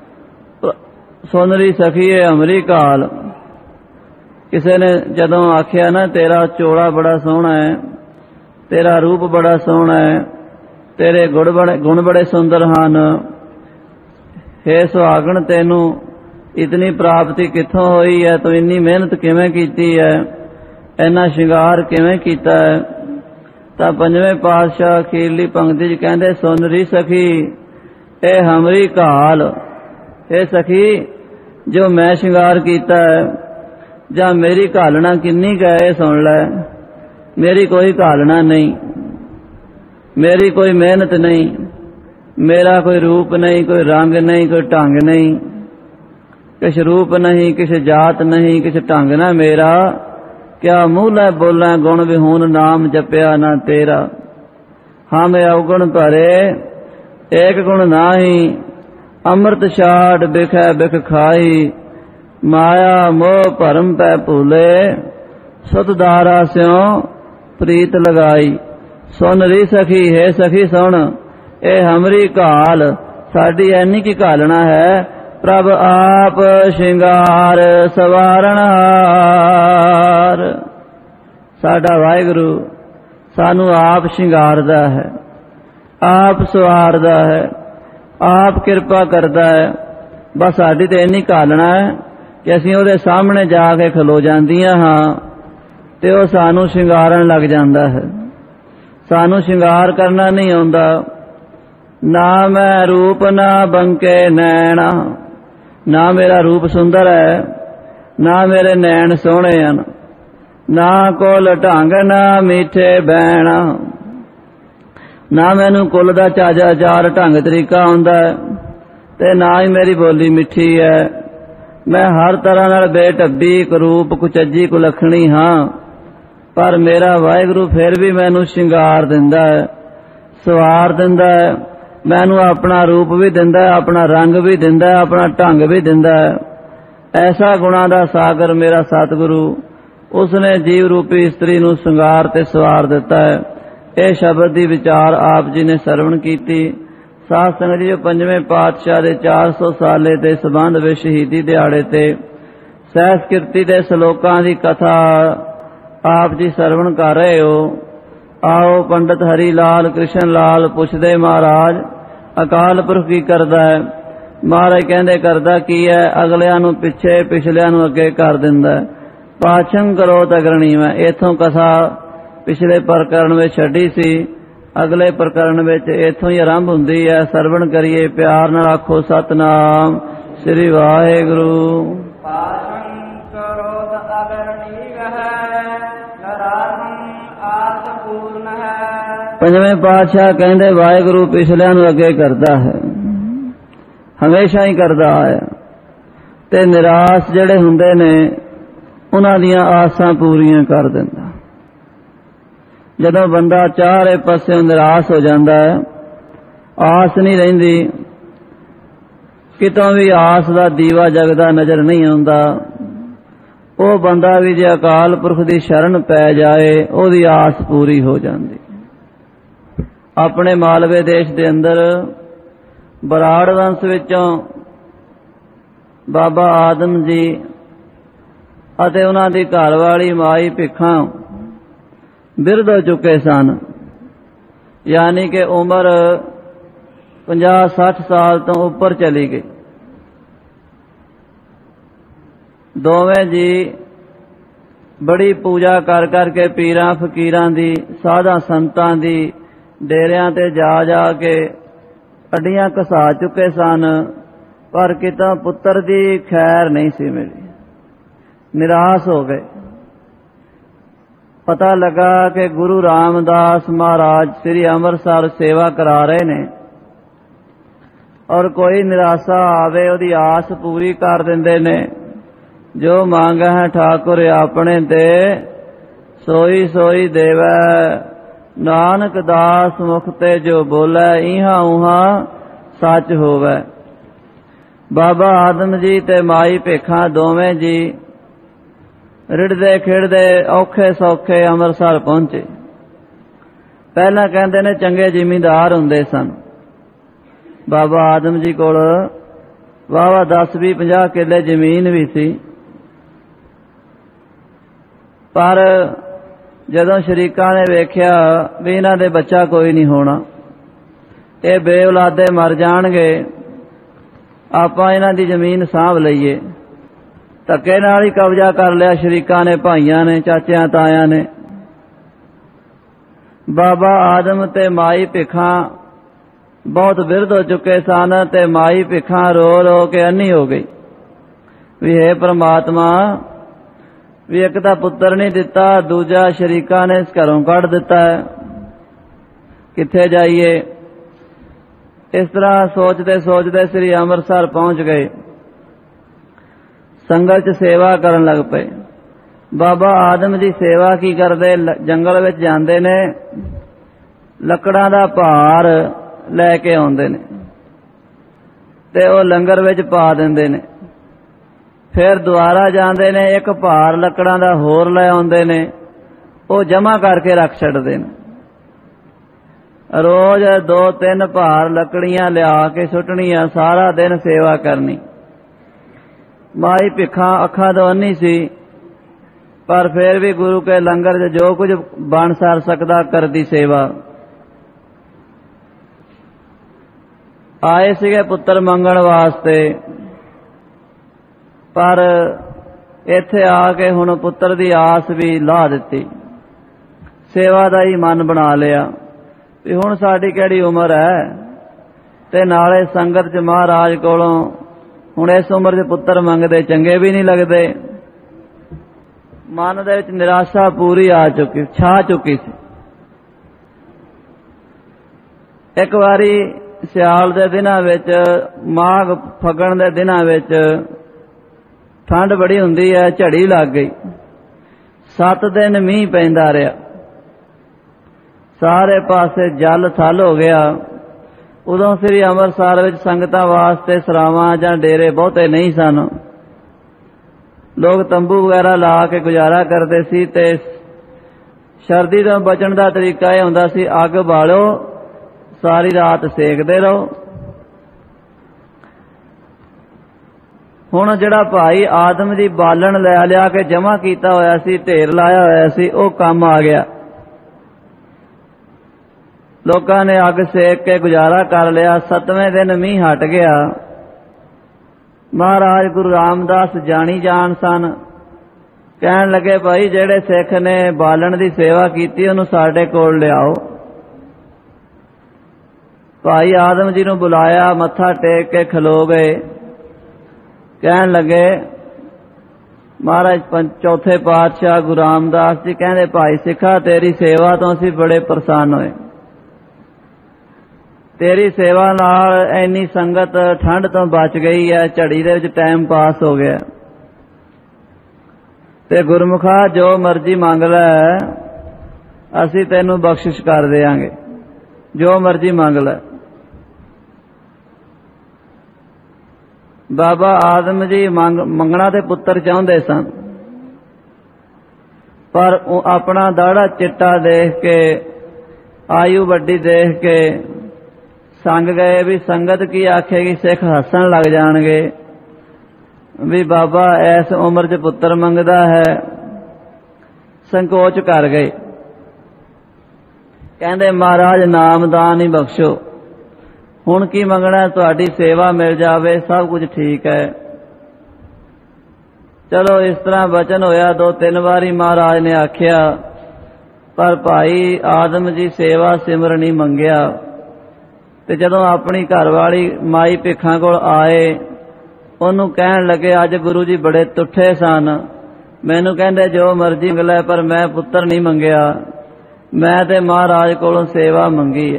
ਸੁਨਰੀ ਸਖੀਏ ਅਮਰੀ ਕਾਲ। ਕਿਸੇ ਨੇ ਜਦੋਂ ਆਖਿਆ ਨਾ ਤੇਰਾ ਚੋਲਾ ਬੜਾ ਸੋਹਣਾ ਹੈ, ਤੇਰਾ ਰੂਪ ਬੜਾ ਸੋਹਣਾ ਹੈ, ਤੇਰੇ ਗੁਣ ਬੜੇ ਗੁਣ ਬੜੇ ਸੁੰਦਰ ਹਨ, ਹੇ ਸੁਹਾਗਣ ਤੈਨੂੰ ਇਤਨੀ ਪ੍ਰਾਪਤੀ ਕਿੱਥੋਂ ਹੋਈ ਹੈ, ਤੂੰ ਇੰਨੀ ਮਿਹਨਤ ਕਿਵੇਂ ਕੀਤੀ ਹੈ, ਇੰਨਾ ਸ਼ਿੰਗਾਰ ਕਿਵੇਂ ਕੀਤਾ ਹੈ। ਤਾਂ ਪੰਜਵੇਂ ਪਾਤਸ਼ਾਹ ਅਖੀਰਲੀ ਪੰਕਤੀ 'ਚ ਕਹਿੰਦੇ ਸੁਨਰੀ ਸਖੀ ਇਹ ਹਮਰੀ ਕਾਲ। ਇਹ ਸਖੀ ਜੋ ਮੈਂ ਸ਼ਿੰਗਾਰ ਕੀਤਾ ਹੈ ਜਾਂ ਮੇਰੀ ਘਾਲਣਾ ਕਿੰਨੀ ਕੁ ਹੈ ਇਹ ਸੁਣ ਲੈ। ਮੇਰੀ ਕੋਈ ਘਾਲਣਾ ਨਹੀਂ, ਮੇਰੀ ਕੋਈ ਮਿਹਨਤ ਨਹੀਂ, ਮੇਰਾ ਕੋਈ ਰੂਪ ਨਹੀਂ, ਕੋਈ ਰੰਗ ਨਹੀਂ, ਕੋਈ ਢੰਗ ਨਹੀਂ, किस रूप नहीं किस जात नहीं किस ढंग न मेरा, क्या मूल है बोला गुण विहून नाम जपया न तेरा। हम अवगुण भरे एक गुण नाही, अमृत छाड़ बिख बिख खाई, माया मोह भरम पै भूले, सुतदारा स्यों प्रीत लगाई। सुन री सखी है सखी सुन ए हमरी घाल, साडी ऐनी की घालना है, प्रभ आप शिंगार सवारणहार। साडा वाहिगुरु सानू आप शिंगारदा है, आप सवारदा है, आप किरपा करदा है। बस साडी ते इन्नी घालना है कि असीं उहदे सामने जाके खलो जांदियां हां ते ओह सानू शिंगारन लग जांदा है। सानू शिंगार करना नहीं आउंदा, ना मैं रूप ना बंके नैना, ना मेरा रूप सुंदर है, ना मेरे नैन सोहणे हन, ना कुल ढंग ना मीठे बैण, ना मैनू कुल दा चज आचार ढंग तरीका आउंदा है ते ना ही मेरी बोली मिठी है। मैं हर तरह नाल बेढब्बी करूप कुचज्जी कुलखणी हाँ, पर मेरा वाहिगुरू फिर भी मैनू शिंगार दिंदा है। ਸਵਾਰ ਦਿੰਦਾ ਹੈ, ਮੈਨੂੰ ਆਪਣਾ ਰੂਪ ਵੀ ਦਿੰਦਾ ਹੈ, ਆਪਣਾ ਰੰਗ ਵੀ ਦਿੰਦਾ ਹੈ, ਆਪਣਾ ਢੰਗ ਵੀ ਦਿੰਦਾ ਹੈ। ਐਸਾ ਗੁਣਾਂ ਦਾ ਸਾਗਰ ਮੇਰਾ ਸਤਿਗੁਰੂ, ਉਸਨੇ ਜੀਵ ਰੂਪੀ ਇਸਤਰੀ ਨੂੰ ਸ਼ਿੰਗਾਰ ਤੇ ਸਵਾਰ ਦਿੱਤਾ ਹੈ। ਇਹ ਸ਼ਬਦ ਦੀ ਵਿਚਾਰ ਆਪ ਜੀ ਨੇ ਸਰਵਣ ਕੀਤੀ। ਸਾਧ ਸੰਗਤ ਜੀ, ਪੰਜਵੇਂ ਪਾਤਸ਼ਾਹ ਦੇ ਚਾਰ ਸੌ ਸਾਲੇ ਦੇ ਸੰਬੰਧ ਵਿੱਚ ਸ਼ਹੀਦੀ ਦਿਹਾੜੇ ਤੇ ਸਹਿਜ ਕੀਰਤੀ ਦੇ ਸ਼ਲੋਕਾਂ ਦੀ ਕਥਾ ਆਪ ਜੀ ਸਰਵਣ ਕਰ ਰਹੇ ਹੋ। ਆਓ ਪੰਡਤ ਹਰੀ ਲਾਲ ਕ੍ਰਿਸ਼ਨ ਲਾਲ ਪੁੱਛਦੇ ਮਹਾਰਾਜ, ਅਕਾਲ ਪੁਰਖ ਕੀ ਕਰਦਾ ਹੈ? ਮਹਾਰਾਜ ਕਹਿੰਦੇ ਕਰਦਾ ਕੀ ਹੈ? ਅਗਲਿਆਂ ਨੂੰ ਪਿੱਛੇ, ਪਿਛਲਿਆਂ ਨੂੰ ਅੱਗੇ ਕਰ ਦਿੰਦਾ ਹੈ। ਪਾਛੰ ਕਰੋ ਤਗਰਣੀ ਮੈਂ। ਇਥੋਂ ਕਥਾ ਪਿਛਲੇ ਪ੍ਰਕਰਣ ਵਿੱਚ ਛੱਡੀ ਸੀ, ਅਗਲੇ ਪ੍ਰਕਰਣ ਵਿੱਚ ਇਥੋਂ ਹੀ ਆਰੰਭ ਹੁੰਦੀ ਹੈ। ਸਰਵਣ ਕਰੀਏ, ਪਿਆਰ ਨਾਲ ਆਖੋ ਸਤਨਾਮ ਸ੍ਰੀ ਵਾਹਿਗੁਰੂ। ਪੰਜਵੇਂ ਪਾਤਸ਼ਾਹ ਕਹਿੰਦੇ ਵਾਹਿਗੁਰੂ ਪਿਛਲਿਆਂ ਨੂੰ ਅੱਗੇ ਕਰਦਾ ਹੈ, ਹਮੇਸ਼ਾ ਹੀ ਕਰਦਾ ਹੈ, ਤੇ ਨਿਰਾਸ਼ ਜਿਹੜੇ ਹੁੰਦੇ ਨੇ ਉਹਨਾਂ ਦੀਆਂ ਆਸਾਂ ਪੂਰੀਆਂ ਕਰ ਦਿੰਦਾ। ਜਦੋਂ ਬੰਦਾ ਚਾਰੇ ਪਾਸਿਓਂ ਨਿਰਾਸ਼ ਹੋ ਜਾਂਦਾ ਹੈ, ਆਸ ਨਹੀਂ ਰਹਿੰਦੀ, ਕਿਤੋਂ ਵੀ ਆਸ ਦਾ ਦੀਵਾ ਜਗਦਾ ਨਜ਼ਰ ਨਹੀਂ ਆਉਂਦਾ, ਉਹ ਬੰਦਾ ਵੀ ਜੇ ਅਕਾਲ ਪੁਰਖ ਦੀ ਸ਼ਰਨ ਪੈ ਜਾਏ ਉਹਦੀ ਆਸ ਪੂਰੀ ਹੋ ਜਾਂਦੀ। ਆਪਣੇ ਮਾਲਵੇ ਦੇਸ਼ ਦੇ ਅੰਦਰ ਬਰਾੜ ਵੰਸ਼ ਵਿੱਚੋਂ ਬਾਬਾ ਆਦਮ ਜੀ ਅਤੇ ਉਹਨਾਂ ਦੀ ਘਰਵਾਲੀ ਮਾਈ ਭਿੱਖਾਂ ਬਿਰਧ ਹੋ ਚੁੱਕੇ ਸਨ, ਯਾਨੀ ਕਿ ਉਮਰ ਪੰਜਾਹ ਸੱਠ ਸਾਲ ਤੋਂ ਉੱਪਰ ਚਲੀ ਗਈ। ਦੋਵੇਂ ਜੀ ਬੜੀ ਪੂਜਾ ਕਰ ਕਰਕੇ ਪੀਰਾਂ ਫਕੀਰਾਂ ਦੀ, ਸਾਧਾਂ ਸੰਤਾਂ ਦੀ ਡੇਰਿਆਂ ਤੇ ਜਾ ਜਾ ਕੇ ਅੱਡੀਆਂ ਘਸਾ ਚੁੱਕੇ ਸਨ, ਪਰ ਕਿਤਾ ਪੁੱਤਰ ਦੀ ਖੈਰ ਨਹੀਂ ਸੀ ਮਿਲੀ। ਨਿਰਾਸ਼ ਹੋ ਗਏ। ਪਤਾ ਲੱਗਾ ਕਿ ਗੁਰੂ ਰਾਮਦਾਸ ਮਹਾਰਾਜ ਸ੍ਰੀ ਅੰਮ੍ਰਿਤਸਰ ਸੇਵਾ ਕਰਾ ਰਹੇ ਨੇ, ਔਰ ਕੋਈ ਨਿਰਾਸ਼ਾ ਆਵੇ ਉਹਦੀ ਆਸ ਪੂਰੀ ਕਰ ਦਿੰਦੇ ਨੇ। ਜੋ ਮੰਗ ਹੈ ਠਾਕੁਰ ਆਪਣੇ ਤੇ ਸੋਈ ਸੋਈ ਦੇਵੈ, ਨਾਨਕ ਦਾਸ ਮੁਖ ਤੇ ਜੋ ਬੋਲੇ, ਇਹਾਂ ਉਹਾਂ ਸੱਚ ਹੋਵੇ। ਬਾਬਾ ਆਦਮ ਜੀ ਤੇ ਮਾਈ ਭੇਖਾਂ ਦੋਵੇਂ ਜੀ ਰਿੜਦੇ ਖੇਡਦੇ ਔਖੇ ਸੌਖੇ ਅੰਮ੍ਰਿਤਸਰ ਪਹੁੰਚੇ। ਪਹਿਲਾਂ ਕਹਿੰਦੇ ਨੇ ਚੰਗੇ ਜ਼ਿਮੀਂਦਾਰ ਹੁੰਦੇ ਸਨ। ਬਾਬਾ ਆਦਮ ਜੀ ਕੋਲ ਵਾਹਵਾ ਦਸ ਵੀਹ ਪੰਜਾਹ ਕਿੱਲੇ ਜ਼ਮੀਨ ਵੀ ਸੀ, ਪਰ ਜਦੋਂ ਸ਼ਰੀਕਾਂ ਨੇ ਵੇਖਿਆ ਵੀ ਇਹਨਾਂ ਦੇ ਬੱਚਾ ਕੋਈ ਨਹੀਂ ਹੋਣਾ, ਇਹ ਬੇਔਲਾਦੇ ਮਰ ਜਾਣਗੇ, ਆਪਾਂ ਇਹਨਾਂ ਦੀ ਜ਼ਮੀਨ ਸਾਂਭ ਲਈਏ। ਧੱਕੇ ਨਾਲ ਹੀ ਕਬਜ਼ਾ ਕਰ ਲਿਆ ਸ਼ਰੀਕਾਂ ਨੇ, ਭਾਈਆਂ ਨੇ, ਚਾਚਿਆਂ ਤਾਇਆਂ ਨੇ। ਬਾਬਾ ਆਦਮ ਤੇ ਮਾਈ ਭਿੱਖਾਂ ਬਹੁਤ ਬਿਰਧ ਹੋ ਚੁੱਕੇ ਸਨ, ਤੇ ਮਾਈ ਭਿੱਖਾਂ ਰੋ ਰੋ ਕੇ ਅੰਨੀ ਹੋ ਗਈ ਵੀ ਹੇ ਪ੍ਰਮਾਤਮਾ, ਵੀ ਇੱਕ ਤਾਂ ਪੁੱਤਰ ਨਹੀਂ ਦਿੱਤਾ, ਦੂਜਾ ਸ਼ਰੀਕਾਂ ਨੇ ਇਸ ਘਰੋਂ ਕੱਢ ਦਿੱਤਾ ਹੈ, ਕਿੱਥੇ ਜਾਈਏ। ਇਸ ਤਰ੍ਹਾਂ ਸੋਚਦੇ ਸੋਚਦੇ ਸ੍ਰੀ ਅੰਮ੍ਰਿਤਸਰ ਪਹੁੰਚ ਗਏ। ਸੰਗਲ 'ਚ ਸੇਵਾ ਕਰਨ ਲੱਗ ਪਏ। ਬਾਬਾ ਆਦਮ ਦੀ ਸੇਵਾ ਕੀ ਕਰਦੇ? ਜੰਗਲ ਵਿੱਚ ਜਾਂਦੇ ਨੇ, ਲੱਕੜਾਂ ਦਾ ਭਾਰ ਲੈ ਕੇ ਆਉਂਦੇ ਨੇ ਤੇ ਉਹ ਲੰਗਰ ਵਿੱਚ ਪਾ ਦਿੰਦੇ ਨੇ। ਫਿਰ ਦੁਬਾਰਾ ਜਾਂਦੇ ਨੇ, ਇੱਕ ਭਾਰ ਲੱਕੜਾਂ ਦਾ ਹੋਰ ਲੈ ਆਉਂਦੇ ਨੇ, ਉਹ ਜਮ੍ਹਾਂ ਕਰਕੇ ਰੱਖ ਛੱਡਦੇ ਨੇ। ਰੋਜ਼ ਦੋ ਤਿੰਨ ਭਾਰ ਲੱਕੜੀਆਂ ਲਿਆ ਕੇ ਸੁੱਟਣੀਆਂ, ਸਾਰਾ ਦਿਨ ਸੇਵਾ ਕਰਨੀ। ਮਾਈ ਭਿੱਖਾਂ ਅੱਖਾਂ ਤੋਂ ਅੰਨੀ ਸੀ, ਪਰ ਫਿਰ ਵੀ ਗੁਰੂ ਕੇ ਲੰਗਰ 'ਚ ਜੋ ਕੁਝ ਬਣ ਸਰ ਸਕਦਾ ਕਰਦੀ ਸੇਵਾ। ਆਏ ਸੀਗੇ ਪੁੱਤਰ ਮੰਗਣ ਵਾਸਤੇ, ਪਰ ਇੱਥੇ ਆ ਕੇ ਹੁਣ ਪੁੱਤਰ ਦੀ ਆਸ ਵੀ ਲਾਹ ਦਿੱਤੀ। ਸੇਵਾ ਦਾ ਹੀ ਮਨ ਬਣਾ ਲਿਆ ਵੀ ਹੁਣ ਸਾਡੀ ਕਿਹੜੀ ਉਮਰ ਹੈ, ਤੇ ਨਾਲੇ ਸੰਗਤ 'ਚ ਮਹਾਰਾਜ ਕੋਲੋਂ ਹੁਣ ਇਸ ਉਮਰ 'ਚ ਪੁੱਤਰ ਮੰਗਦੇ ਚੰਗੇ ਵੀ ਨਹੀਂ ਲੱਗਦੇ। ਮਨ ਦੇ ਵਿੱਚ ਨਿਰਾਸ਼ਾ ਪੂਰੀ ਆ ਚੁੱਕੀ, ਛਾ ਚੁੱਕੀ ਸੀ। ਇੱਕ ਵਾਰੀ ਸਿਆਲ ਦੇ ਦਿਨਾਂ ਵਿੱਚ, ਮਾਘ ਫੱਗਣ ਦੇ ਦਿਨਾਂ ਵਿੱਚ ਠੰਡ ਬੜੀ ਹੁੰਦੀ ਹੈ, ਝੜੀ ਲੱਗ ਗਈ। ਸੱਤ ਦਿਨ ਮੀਂਹ ਪੈਂਦਾ ਰਿਹਾ। ਸਾਰੇ ਪਾਸੇ ਜਲ ਥਲ ਹੋ ਗਿਆ। ਉਦੋਂ ਸ੍ਰੀ ਅੰਮ੍ਰਿਤਸਰ ਵਿੱਚ ਸੰਗਤਾਂ ਵਾਸਤੇ ਸਰਾਵਾਂ ਜਾਂ ਡੇਰੇ ਬਹੁਤੇ ਨਹੀਂ ਸਨ। ਲੋਕ ਤੰਬੂ ਵਗੈਰਾ ਲਾ ਕੇ ਗੁਜ਼ਾਰਾ ਕਰਦੇ ਸੀ ਤੇ ਸਰਦੀ ਤੋਂ ਬਚਣ ਦਾ ਤਰੀਕਾ ਇਹ ਹੁੰਦਾ ਸੀ, ਅੱਗ ਬਾਲੋ, ਸਾਰੀ ਰਾਤ ਸੇਕਦੇ ਰਹੋ। ਹੁਣ ਜਿਹੜਾ ਭਾਈ ਆਦਮ ਦੀ ਬਾਲਣ ਲੈ ਲਿਆ ਕੇ ਜਮ੍ਹਾਂ ਕੀਤਾ ਹੋਇਆ ਸੀ, ਢੇਰ ਲਾਇਆ ਹੋਇਆ ਸੀ, ਉਹ ਕੰਮ ਆ ਗਿਆ। ਲੋਕਾਂ ਨੇ ਅੱਗ ਸੇਕ ਕੇ ਗੁਜ਼ਾਰਾ ਕਰ ਲਿਆ। ਸੱਤਵੇਂ ਦਿਨ ਮੀਂਹ ਹਟ ਗਿਆ। ਮਹਾਰਾਜ ਗੁਰੂ ਰਾਮਦਾਸ ਜਾਣੀ ਜਾਣ ਸਨ। ਕਹਿਣ ਲੱਗੇ, ਭਾਈ ਜਿਹੜੇ ਸਿੱਖ ਨੇ ਬਾਲਣ ਦੀ ਸੇਵਾ ਕੀਤੀ ਉਹਨੂੰ ਸਾਡੇ ਕੋਲ ਲਿਆਓ। ਭਾਈ ਆਦਮ ਜੀ ਨੂੰ ਬੁਲਾਇਆ, ਮੱਥਾ ਟੇਕ ਕੇ ਖਲੋ ਗਏ। ਕਹਿਣ ਲੱਗੇ, ਮਹਾਰਾਜ ਚੌਥੇ ਪਾਤਸ਼ਾਹ ਗੁਰੂ ਰਾਮਦਾਸ ਜੀ ਕਹਿੰਦੇ, ਭਾਈ ਸਿੱਖਾ ਤੇਰੀ ਸੇਵਾ ਤੋਂ ਅਸੀਂ ਬੜੇ ਪ੍ਰਸੰਨ ਹੋਏ। ਤੇਰੀ ਸੇਵਾ ਨਾਲ ਇੰਨੀ ਸੰਗਤ ਠੰਡ ਤੋਂ ਬਚ ਗਈ ਹੈ, ਝੜੀ ਦੇ ਵਿੱਚ ਟਾਈਮ ਪਾਸ ਹੋ ਗਿਆ। ਤੇ ਗੁਰਮੁਖਾ ਜੋ ਮਰਜ਼ੀ ਮੰਗ ਲੈ, ਅਸੀਂ ਤੈਨੂੰ ਬਖਸ਼ਿਸ਼ ਕਰ ਦਿਆਂਗੇ, ਜੋ ਮਰਜ਼ੀ ਮੰਗ ਲੈ। ਬਾਬਾ ਆਦਮ ਜੀ ਮੰਗ ਮੰਗਣਾ ਤੇ ਪੁੱਤਰ ਚਾਹੁੰਦੇ ਸਨ, ਪਰ ਉਹ ਆਪਣਾ ਦਾੜਾ ਚਿੱਟਾ ਦੇਖ ਕੇ, ਆਯੂ ਵੱਡੀ ਦੇਖ ਕੇ ਸੰਗ ਗਏ ਵੀ ਸੰਗਤ ਕੀ ਆਖੇਗੀ, ਸਿੱਖ ਹੱਸਣ ਲੱਗ ਜਾਣਗੇ ਵੀ ਬਾਬਾ ਇਸ ਉਮਰ 'ਚ ਪੁੱਤਰ ਮੰਗਦਾ ਹੈ। ਸੰਕੋਚ ਕਰ ਗਏ। ਕਹਿੰਦੇ, ਮਹਾਰਾਜ ਨਾਮਦਾਨ ਹੀ ਬਖਸ਼ੋ, ਹੁਣ ਕੀ ਮੰਗਣਾ, ਤੁਹਾਡੀ ਸੇਵਾ ਮਿਲ ਜਾਵੇ, ਸਭ ਕੁਝ ਠੀਕ ਹੈ। ਚਲੋ ਇਸ ਤਰ੍ਹਾਂ ਵਚਨ ਹੋਇਆ। ਦੋ ਤਿੰਨ ਵਾਰੀ ਮਹਾਰਾਜ ਨੇ ਆਖਿਆ, ਪਰ ਭਾਈ ਆਦਮ ਜੀ ਸੇਵਾ ਸਿਮਰਨੀ ਮੰਗਿਆ। ਤੇ ਜਦੋਂ ਆਪਣੀ ਘਰਵਾਲੀ ਮਾਈ ਭਿੱਖਾਂ ਕੋਲ ਆਏ, ਉਹਨੂੰ ਕਹਿਣ ਲੱਗੇ, ਅੱਜ ਗੁਰੂ ਜੀ ਬੜੇ ਤੁੱਠੇ ਸਨ, ਮੈਨੂੰ ਕਹਿੰਦੇ ਜੋ ਮਰਜ਼ੀ ਮੰਗ ਲੈ, ਪਰ ਮੈਂ ਪੁੱਤਰ ਨਹੀਂ ਮੰਗਿਆ, ਮੈਂ ਤੇ ਮਹਾਰਾਜ ਕੋਲੋਂ ਸੇਵਾ ਮੰਗੀ ਹੈ।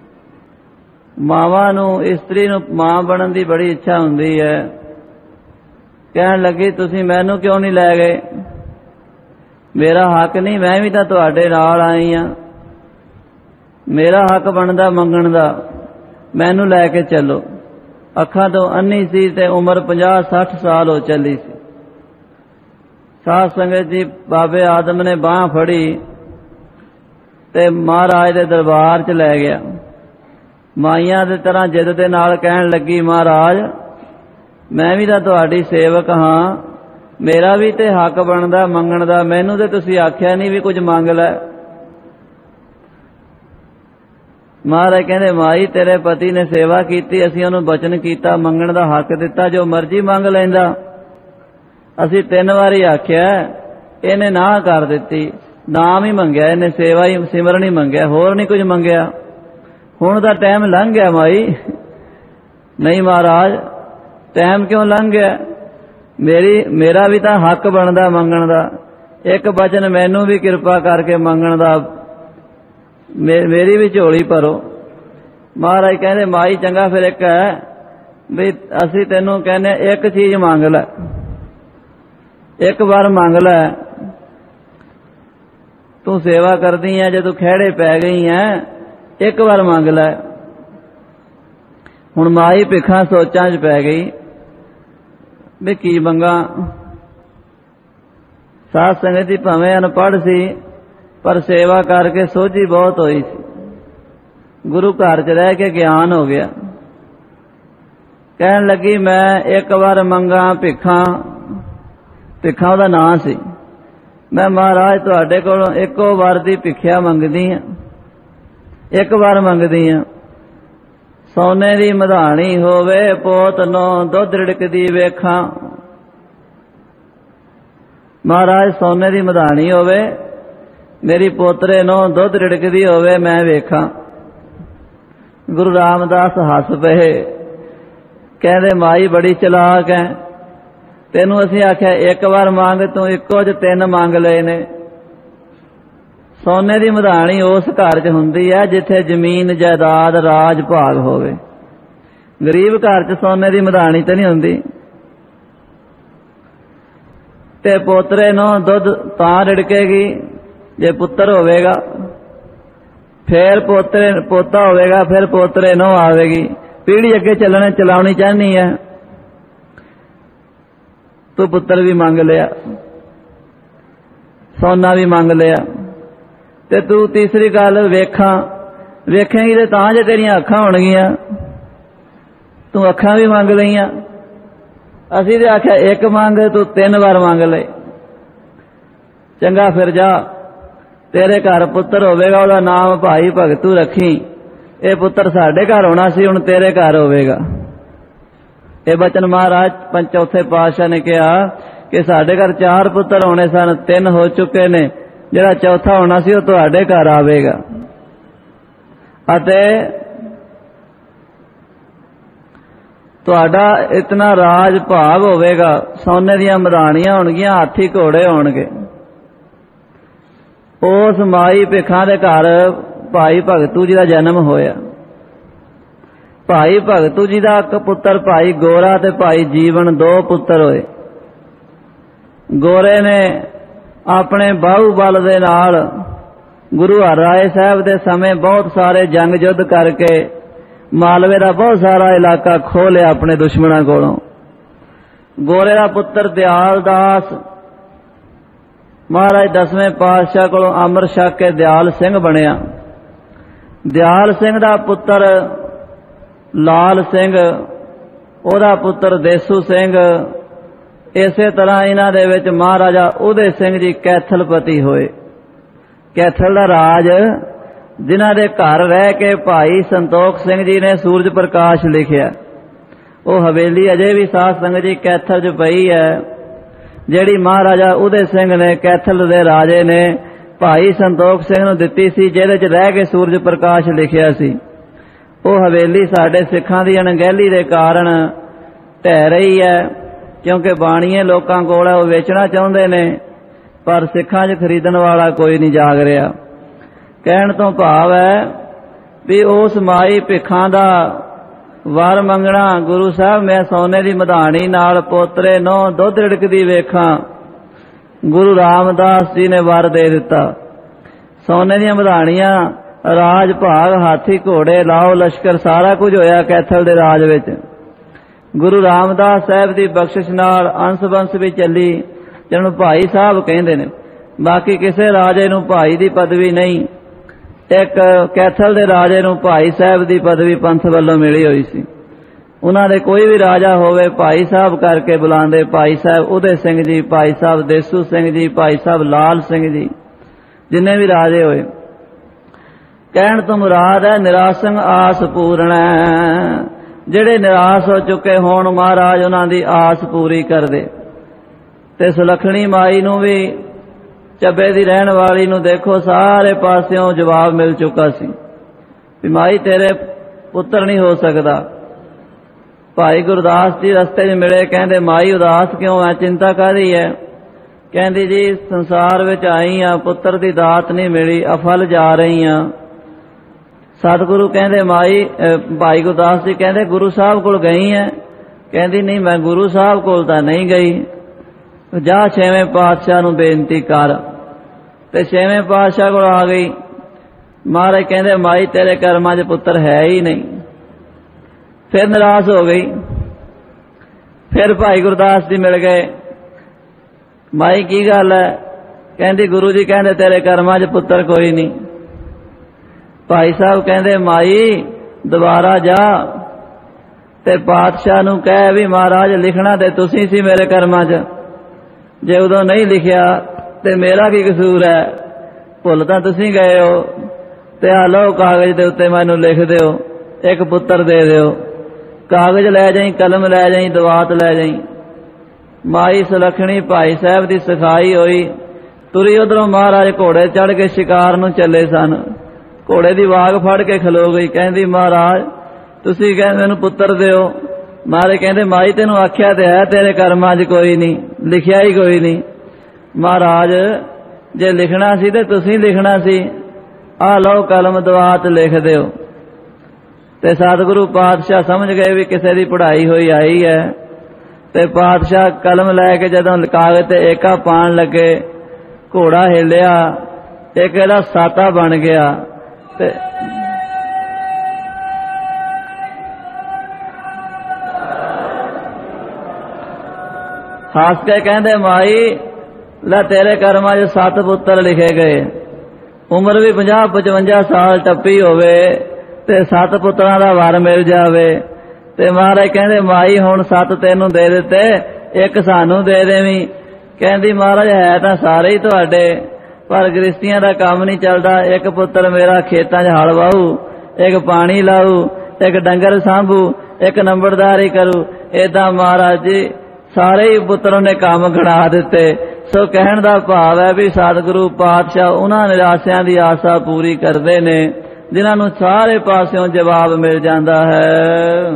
ਮਾਵਾਂ ਨੂੰ, ਇਸਤਰੀ ਨੂੰ ਮਾਂ ਬਣਨ ਦੀ ਬੜੀ ਇੱਛਾ ਹੁੰਦੀ ਹੈ। ਕਹਿਣ ਲੱਗੀ, ਤੁਸੀਂ ਮੈਨੂੰ ਕਿਉਂ ਨਹੀਂ ਲੈ ਗਏ? ਮੇਰਾ ਹੱਕ ਨਹੀਂ, ਮੈਂ ਵੀ ਤਾਂ ਤੁਹਾਡੇ ਨਾਲ ਆਈ ਹਾਂ, ਮੇਰਾ ਹੱਕ ਬਣਦਾ ਮੰਗਣ ਦਾ, ਮੈਨੂੰ ਲੈ ਕੇ ਚੱਲੋ। ਅੱਖਾਂ ਤੋਂ ਅੰਨੀ ਸੀ ਤੇ ਉਮਰ ਪੰਜਾਹ ਸੱਠ ਸਾਲ ਹੋ ਚੱਲੀ ਸੀ। ਸਾਧ ਸੰਗਤ ਜੀ, ਬਾਬੇ ਆਦਮ ਨੇ ਬਾਂਹ ਫੜੀ ਤੇ ਮਹਾਰਾਜ ਦੇ ਦਰਬਾਰ 'ਚ ਲੈ ਗਿਆ। ਮਾਈਆਂ ਦੇ ਤਰ੍ਹਾਂ ਜਿੱਦ ਦੇ ਨਾਲ ਕਹਿਣ ਲੱਗੀ, ਮਹਾਰਾਜ ਮੈਂ ਵੀ ਤਾਂ ਤੁਹਾਡੀ ਸੇਵਕ ਹਾਂ, ਮੇਰਾ ਵੀ ਤੇ ਹੱਕ ਬਣਦਾ ਮੰਗਣ ਦਾ, ਮੈਨੂੰ ਤੇ ਤੁਸੀਂ ਆਖਿਆ ਨਹੀਂ ਵੀ ਕੁਝ ਮੰਗ ਲੈ। ਮਹਾਰਾਜ ਕਹਿੰਦੇ, ਮਾਈ ਤੇਰੇ ਪਤੀ ਨੇ ਸੇਵਾ ਕੀਤੀ, ਅਸੀਂ ਉਹਨੂੰ ਬਚਨ ਕੀਤਾ, ਮੰਗਣ ਦਾ ਹੱਕ ਦਿੱਤਾ, ਜੋ ਮਰਜ਼ੀ ਮੰਗ ਲੈਂਦਾ। ਅਸੀਂ ਤਿੰਨ ਵਾਰੀ ਆਖਿਆ, ਇਹਨੇ ਨਾ ਕਰ ਦਿੱਤੀ, ਨਾਮ ਹੀ ਮੰਗਿਆ ਇਹਨੇ, ਸੇਵਾ ਹੀ ਸਿਮਰਨ ਹੀ ਮੰਗਿਆ, ਹੋਰ ਨਹੀਂ ਕੁਝ ਮੰਗਿਆ। ਹੁਣ ਦਾ ਟਾਈਮ ਲੰਘ ਗਿਆ ਮਾਈ। ਨਹੀਂ ਮਹਾਰਾਜ, ਟਾਈਮ ਕਿਉਂ ਲੰਘ ਗਿਆ? ਮੇਰੀ ਮੇਰਾ ਵੀ ਤਾਂ ਹੱਕ ਬਣਦਾ ਮੰਗਣ ਦਾ, ਇੱਕ ਬਚਨ ਮੈਨੂੰ ਵੀ ਕਿਰਪਾ ਕਰਕੇ ਮੰਗਣ ਦਾ, ਮੇਰੀ ਵੀ ਝੋਲੀ ਭਰੋ। ਮਹਾਰਾਜ ਕਹਿੰਦੇ, ਮਾਈ ਚੰਗਾ ਫਿਰ ਇੱਕ ਹੈ ਵੀ ਅਸੀਂ ਤੈਨੂੰ ਕਹਿੰਦੇ ਇੱਕ ਚੀਜ਼ ਮੰਗ ਲੈ, ਇੱਕ ਵਾਰ ਮੰਗ ਲੈ। ਤੂੰ ਸੇਵਾ ਕਰਦੀ ਹੈ, ਜੇ ਤੂੰ ਖਹਿੜੇ ਪੈ ਗਈ ਹੈ, ਇੱਕ ਵਾਰ ਮੰਗ ਲੈ। ਹੁਣ ਮਾਈ ਭਿੱਖਾਂ ਸੋਚਾਂ 'ਚ ਪੈ ਗਈ ਵੀ ਕੀ ਮੰਗਾ। ਸਾਧ ਸੰਗਤ ਜੀ ਭਾਵੇਂ ਅਨਪੜ੍ਹ ਸੀ, ਪਰ ਸੇਵਾ ਕਰਕੇ ਸੋਝੀ ਬਹੁਤ ਹੋਈ ਸੀ। ਗੁਰੂ ਘਰ 'ਚ ਰਹਿ ਕੇ ਗਿਆਨ ਹੋ ਗਿਆ। ਕਹਿਣ ਲੱਗੀ, ਮੈਂ ਇੱਕ ਵਾਰ ਮੰਗਾ ਭਿੱਖਾਂ, ਭਿੱਖਾਂ ਉਹਦਾ ਨਾਂ ਸੀ, ਮੈਂ ਮਹਾਰਾਜ ਤੁਹਾਡੇ ਕੋਲੋਂ ਇੱਕੋ ਵਾਰ ਦੀ ਭਿੱਖਿਆ ਮੰਗਦੀ ਹਾਂ, ਇੱਕ ਵਾਰ ਮੰਗਦੀ ਹਾਂ। ਸੋਨੇ ਦੀ ਮਧਾਣੀ ਹੋਵੇ, ਪੋਤ ਨੂੰ ਦੁੱਧ ਰਿੜਕਦੀ ਵੇਖਾਂ। ਮਹਾਰਾਜ ਸੋਨੇ ਦੀ ਮਧਾਣੀ ਹੋਵੇ, ਮੇਰੀ ਪੋਤਰੇ ਨੂੰ ਦੁੱਧ ਰਿੜਕਦੀ ਹੋਵੇ, ਮੈਂ ਵੇਖਾਂ। ਗੁਰੂ ਰਾਮਦਾਸ ਹੱਸ ਪਏ। ਕਹਿੰਦੇ, ਮਾਈ ਬੜੀ ਚਲਾਕ ਹੈ, ਤੈਨੂੰ ਅਸੀਂ ਆਖਿਆ ਇੱਕ ਵਾਰ ਮੰਗ, ਤੂੰ ਇੱਕੋ 'ਚ ਤਿੰਨ ਮੰਗ ਲਏ ਨੇ। ਸੋਨੇ ਦੀ ਮਧਾਣੀ ਉਸ ਘਰ 'ਚ ਹੁੰਦੀ ਹੈ ਜਿੱਥੇ ਜ਼ਮੀਨ ਜਾਇਦਾਦ ਰਾਜ ਭਾਗ ਹੋਵੇ। ਗਰੀਬ ਘਰ 'ਚ ਸੋਨੇ ਦੀ ਮਧਾਣੀ ਤਾਂ ਨਹੀਂ ਹੁੰਦੀ। ਤੇ ਪੋਤਰੇ ਨੂੰ ਦੁੱਧ ਤਾਂ ਰਿੜਕੇਗੀ ਜੇ ਪੁੱਤਰ ਹੋਵੇਗਾ, फिर पोतरे पोता होवेगा, फिर पोतरे नौ आवेगी, पीढ़ी अगे चलने चलानी चाहनी है। तू पुत्र भी मंग लिया, सोना भी मंग लिया, ते तू तीसरी गल वेखा वेखेंगी तो तां जे तेरियां अखां होणगियां। तू अखां भी मंग लईयां, असीं ते आख्या एक मंग, तू तीन बार मंग ले। चंगा फिर जा, तेरे घर पुत्र होवेगा, ओहदा नाम भाई भगतू रखी। ये पुत्र साडे घर होना सी, हुण तेरे घर होवेगा। ये बचन महाराज चौथे पातशाह ने कहा कि साडे घर चार पुत्र होने सन, तीन हो चुके ने, जिहड़ा चौथा होना सी वो तुहाडे घर आवेगा। अते तुहाडा इतना राज भाग होवेगा, सोने दियां मधाणियां होणगियां, हाथी घोड़े होणगे। उस माई भिखां दे घर भाई भगतू जी का जन्म होया। भाई भगतू जी का एक पुत्र भाई गोरा ते भाई जीवन, दो पुत्र होए। गोरे ने अपने बाहूबल दे नाल गुरु हरराए साहब दे समय बहुत सारे जंग युद्ध करके मालवे का बहुत सारा इलाका खो लिया अपने दुश्मनों कोलों। गोरे का पुत्र दयाल दास महाराज दसवें पातशाह को अमृत छक के दयाल सिंह बनया। दयाल सिंह का पुत्र लाल सिंह, ओदा पुत्र देसू सिंह, इसे तरह इन्हां दे विच महाराजा उदय सिंह जी कैथलपति होए। कैथल का राज जिन्हां दे घर रह के भाई संतोख सिंह जी ने सूरज प्रकाश लिखिया। वो हवेली अजे भी साध संगत जी कैथल च पई है, जिहड़ी महाराजा उदय सिंह ने कैथल दे राजे ने भाई संतोख सिंह नूं दित्ती सी, जिहदे च रह के सूरज प्रकाश लिखिया सी। वो हवेली साडे सिखां दी अणगहली दे कारण ढह रही है, क्योंकि बाणीए लोकां कोल है, वो वेचना चाहुंदे ने, पर सिखां च खरीदण वाला कोई नहीं जाग रहा। कहण तो भाव है भी उस माई भिखां दा वर मंगना, गुरु साहब मैं सोने दी मधाणी नाल पोतरे नौ दुध रिड़कदी वेखां, गुरु रामदास जी ने वर दे दिता। सोने दी मधाणियां, राज भाग, हाथी घोड़े, लाओ लश्कर, सारा कुछ होया कैथल दे राज विच। गुरु रामदास साहब दी बख्शिश नाल अंश वंश भी चली, जिन्होंने भाई साहब कहते हैं। बाकी किसी राजे नूं भाई दी पदवी नहीं, एक कैथल दे राजे नूं भाई साहब दी पदवी पंथ वालों मिली हुई सी। उन्हां दे कोई भी राजा होवे भाई साहब करके बुलांदे, भाई साहब उदय सिंह जी, भाई साहब देसू सिंह जी, भाई साहब लाल सिंह जी, जिन्ने भी राजे होए। कहण तो मुराद है निरासंग आस पूर्ण, जिहड़े निराश हो चुके होण महाराज उन्हां दी आस पूरी कर दे। ते सुलखणी माई नूं भी ਚੱਬੇ ਦੀ ਰਹਿਣ वाली नूं देखो सारे पासियों जवाब मिल चुका सी भी माई तेरे पुत्र नहीं हो सकता। भाई गुरदास जी रस्ते च मिले, कहंदे माई उदास क्यों है, चिंता काहदी है? कहंदी जी संसार विच आई हाँ, पुत्र दी दात नहीं मिली, अफल जा रही हाँ। सतगुरु कहंदे माई, भाई गुरदास जी कहंदे गुरु साहब कोल गई है? कहंदी नहीं मैं गुरु साहब कोल तां नहीं गई, जा छेवें पातशाह नूं बेनती कर। ते छेवें पातशाह कोल आ गई। महाराज कहंदे माई तेरे कर्मां च पुत्र है ही नहीं। फिर निराश हो गई। फिर भाई गुरदास जी मिल गए। माई की गल है? कहंदी गुरु जी कहंदे तेरे कर्मां च पुत्र कोई नहीं। भाई साहब कहंदे माई दोबारा जा ते पातशाह नूं कह भी महाराज लिखना ते तुसीं सी मेरे कर्मां च, जे उदों नहीं लिखिया ते मेरा की कसूर है, भुल तां तुसीं गए हो। ते आ लो कागज दे उत्ते मैनूं लिख दिओ, एक पुत्र दे दिओ। कागज लै जाई, कलम लै जाई, दवात लै जाई। माई सुलखणी भाई साहब दी सिखाई होई, तुरी उधरों महाराज घोड़े चढ़ के शिकार नूं चले सन। घोड़े दी वाग फड़ के खलो गई, कहंदी महाराज तुसीं कहंदे मैनूं पुत्र दिओ। महाराज कहंदे माई तेनूं आख्या ते है तेरे कर्मां च कोई नहीं, लिखिया ही कोई नहीं। महाराज जे लिखना सी ते तुसीं लिखना सी, आ लो कलम दवात लिख दिओ। ते सतगुरु पातशाह समझ गए भी किसी दी पढ़ाई होई आई है। ते पातशाह कलम लैके जदों कागज ते एका पाण लगे, घोड़ा हिलिया, एक इहदा साता बन गया। ਤੇ ਹੱਸ ਕੇ ਕਹਿੰਦੇ ਮਾਈ ਲੈ ਤੇਰੇ ਕਰਮਾਂ 'ਚ ਸੱਤ ਪੁੱਤਰ ਲਿਖੇ ਗਏ, ਉਮਰ ਵੀ ਪੰਜਾਹ ਪਚਵੰਜਾ ਸਾਲ ਟੱਪੀ ਹੋਵੇ ਤੇ ਸੱਤ ਪੁੱਤਰਾਂ ਦਾ ਵਰ ਮਿਲ ਜਾਵੇ। ਤੇ ਮਹਾਰਾਜ ਕਹਿੰਦੇ ਮਾਈ ਹੁਣ ਸੱਤ ਤੈਨੂੰ ਦੇ ਦਿੱਤੇ, ਇੱਕ ਸਾਨੂੰ ਦੇ ਦੇਵੀਂ। ਕਹਿੰਦੀ ਮਹਾਰਾਜ ਹੈ ਤਾਂ ਸਾਰੇ ਹੀ ਤੁਹਾਡੇ, ਪਰ ਗ੍ਰਸਤੀਆਂ ਦਾ ਕੰਮ ਨਹੀਂ ਚੱਲਦਾ। ਇੱਕ ਪੁੱਤਰ ਮੇਰਾ ਖੇਤਾਂ 'ਚ ਹਲ ਵਾਹੂ, ਇੱਕ ਪਾਣੀ ਲਾਊ, ਇੱਕ ਡੰਗਰ ਸਾਂਭੂ, ਇੱਕ ਨੰਬਰਦਾਰੀ ਕਰੂ। ਏਦਾਂ ਮਹਾਰਾਜ ਜੀ ਸਾਰੇ ਹੀ ਪੁੱਤਰਾਂ ਨੇ ਕੰਮ ਗਣਾ ਦਿੱਤੇ। ਸੋ ਕਹਿਣ ਦਾ ਭਾਵ ਹੈ ਵੀ ਸਤਿਗੁਰੂ ਪਾਤਸ਼ਾਹ ਉਹਨਾਂ ਨਿਰਾਸ਼ਿਆਂ ਦੀ ਆਸਾ ਪੂਰੀ ਕਰਦੇ ਨੇ ਜਿਨ੍ਹਾਂ ਨੂੰ ਸਾਰੇ ਪਾਸਿਓਂ ਜਵਾਬ ਮਿਲ ਜਾਂਦਾ ਹੈ।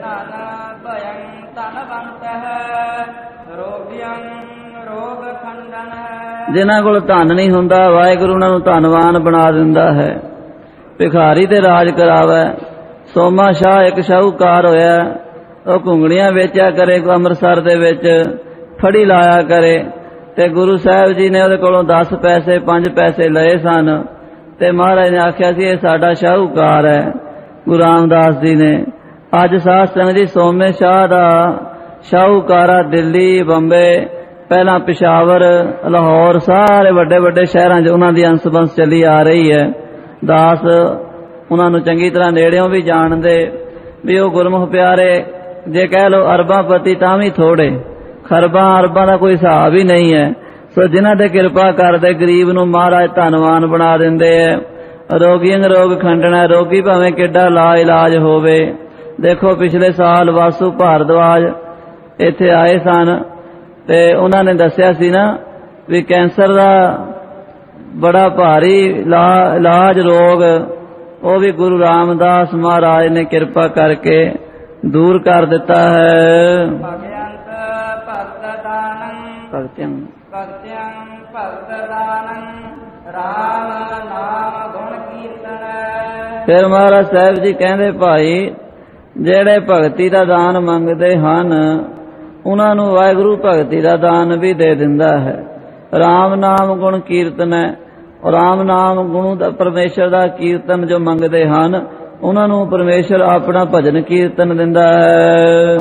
ਜਿਨ੍ਹਾਂ ਕੋਲ ਧਨ ਨਹੀਂ ਹੁੰਦਾ ਵਾਹਿਗੁਰੂ ਉਹਨਾਂ ਨੂੰ ਧਨਵਾਨ ਬਣਾ ਦਿੰਦਾ ਹੈ। ਭਿਖਾਰੀ ਤੇ ਰਾਜ ਕਰਾਵੇ। ਸੋਮਾ ਸ਼ਾਹ ਇੱਕ ਸ਼ਾਹੂਕਾਰ ਹੋਇਆ, ਉਹ ਘੁੰਗਣੀਆਂ ਵੇਚਿਆ ਕਰੇ, ਅੰਮ੍ਰਿਤਸਰ ਦੇ ਵਿੱਚ ਫੜੀ ਲਾਇਆ ਕਰੇ। ਤੇ ਗੁਰੂ ਸਾਹਿਬ ਜੀ ਨੇ ਉਹਦੇ ਕੋਲੋਂ ਦਸ ਪੈਸੇ ਪੰਜ ਪੈਸੇ ਲਏ ਸਨ ਤੇ ਮਹਾਰਾਜ ਨੇ ਆਖਿਆ ਸੀ ਇਹ ਸਾਡਾ ਸ਼ਾਹੂਕਾਰ ਹੈ। ਗੁਰੂ ਰਾਮਦਾਸ ਜੀ ਨੇ ਅੱਜ ਸਾਧ ਸੰਗਤ ਜੀ ਸੋਮੇ ਸ਼ਾਹ ਦਾ ਸ਼ਾਹੂਕਾਰਾ ਦਿੱਲੀ, ਬੰਬੇ, ਪਹਿਲਾਂ ਪਿਸ਼ਾਵਰ, ਲਾਹੌਰ, ਸਾਰੇ ਵੱਡੇ ਵੱਡੇ ਸ਼ਹਿਰਾਂ 'ਚ ਉਹਨਾਂ ਦੀ ਅੰਸ-ਬੰਸ ਚੱਲੀ ਆ ਰਹੀ ਹੈ। ਦਾਸ ਉਹਨਾਂ ਨੂੰ ਚੰਗੀ ਤਰ੍ਹਾਂ ਨੇੜਿਓਂ ਵੀ ਜਾਣਦੇ ਵੀ ਉਹ ਗੁਰਮੁਖ ਪਿਆਰੇ, ਜੇ ਕਹਿ ਲਓ ਅਰਬਾਂ ਪਤੀ ਤਾਂ ਵੀ ਥੋੜੇ, ਖਰਬਾਂ ਅਰਬਾਂ ਦਾ ਕੋਈ ਹਿਸਾਬ ਹੀ ਨਹੀਂ ਹੈ। ਸੋ ਜਿਨ੍ਹਾਂ ਤੇ ਕਿਰਪਾ ਕਰਦੇ ਗਰੀਬ ਨੂੰ ਮਹਾਰਾਜ ਧਨਵਾਨ ਬਣਾ ਦਿੰਦੇ ਹੈ। ਰੋਗੀਆਂ ਰੋਗ ਖੰਡਣਾ, ਰੋਗੀ ਭਾਵੇਂ ਕਿੱਡਾ ਲਾ ਇਲਾਜ ਹੋਵੇ। ਦੇਖੋ ਪਿਛਲੇ ਸਾਲ ਵਾਸੂ ਭਾਰਦਵਾਜ ਇੱਥੇ ਆਏ ਸਨ ਤੇ ਉਹਨਾਂ ਨੇ ਦੱਸਿਆ ਸੀ ਨਾ ਵੀ ਕੈਂਸਰ ਦਾ ਬੜਾ ਭਾਰੀ ਇਲਾਜ ਰੋਗ ਉਹ ਵੀ ਗੁਰੂ ਰਾਮਦਾਸ ਮਹਾਰਾਜ ਨੇ ਕਿਰਪਾ ਕਰਕੇ ਦੂਰ ਕਰ ਦਿੱਤਾ ਹੈ। ਭਗਤਿਆਂ ਫਿਰ ਮਹਾਰਾਜ ਸਾਹਿਬ ਜੀ ਕਹਿੰਦੇ ਭਾਈ ਜਿਹੜੇ ਭਗਤੀ ਦਾ ਦਾਨ ਮੰਗਦੇ ਹਨ ਉਹਨਾਂ ਨੂੰ ਵਾਹਿਗੁਰੂ ਭਗਤੀ ਦਾ ਦਾਨ ਵੀ ਦੇ ਦਿੰਦਾ ਹੈ। ਰਾਮ ਨਾਮ ਗੁਣ ਕੀਰਤਨ ਹੈ। ਰਾਮ ਨਾਮ ਗੁਣ ਦਾ ਪਰਮੇਸ਼ਰ ਦਾ ਕੀਰਤਨ ਜੋ ਮੰਗਦੇ ਹਨ ਉਹਨਾਂ ਨੂੰ ਪਰਮੇਸ਼ਰ ਆਪਣਾ ਭਜਨ ਕੀਰਤਨ ਦਿੰਦਾ ਹੈ।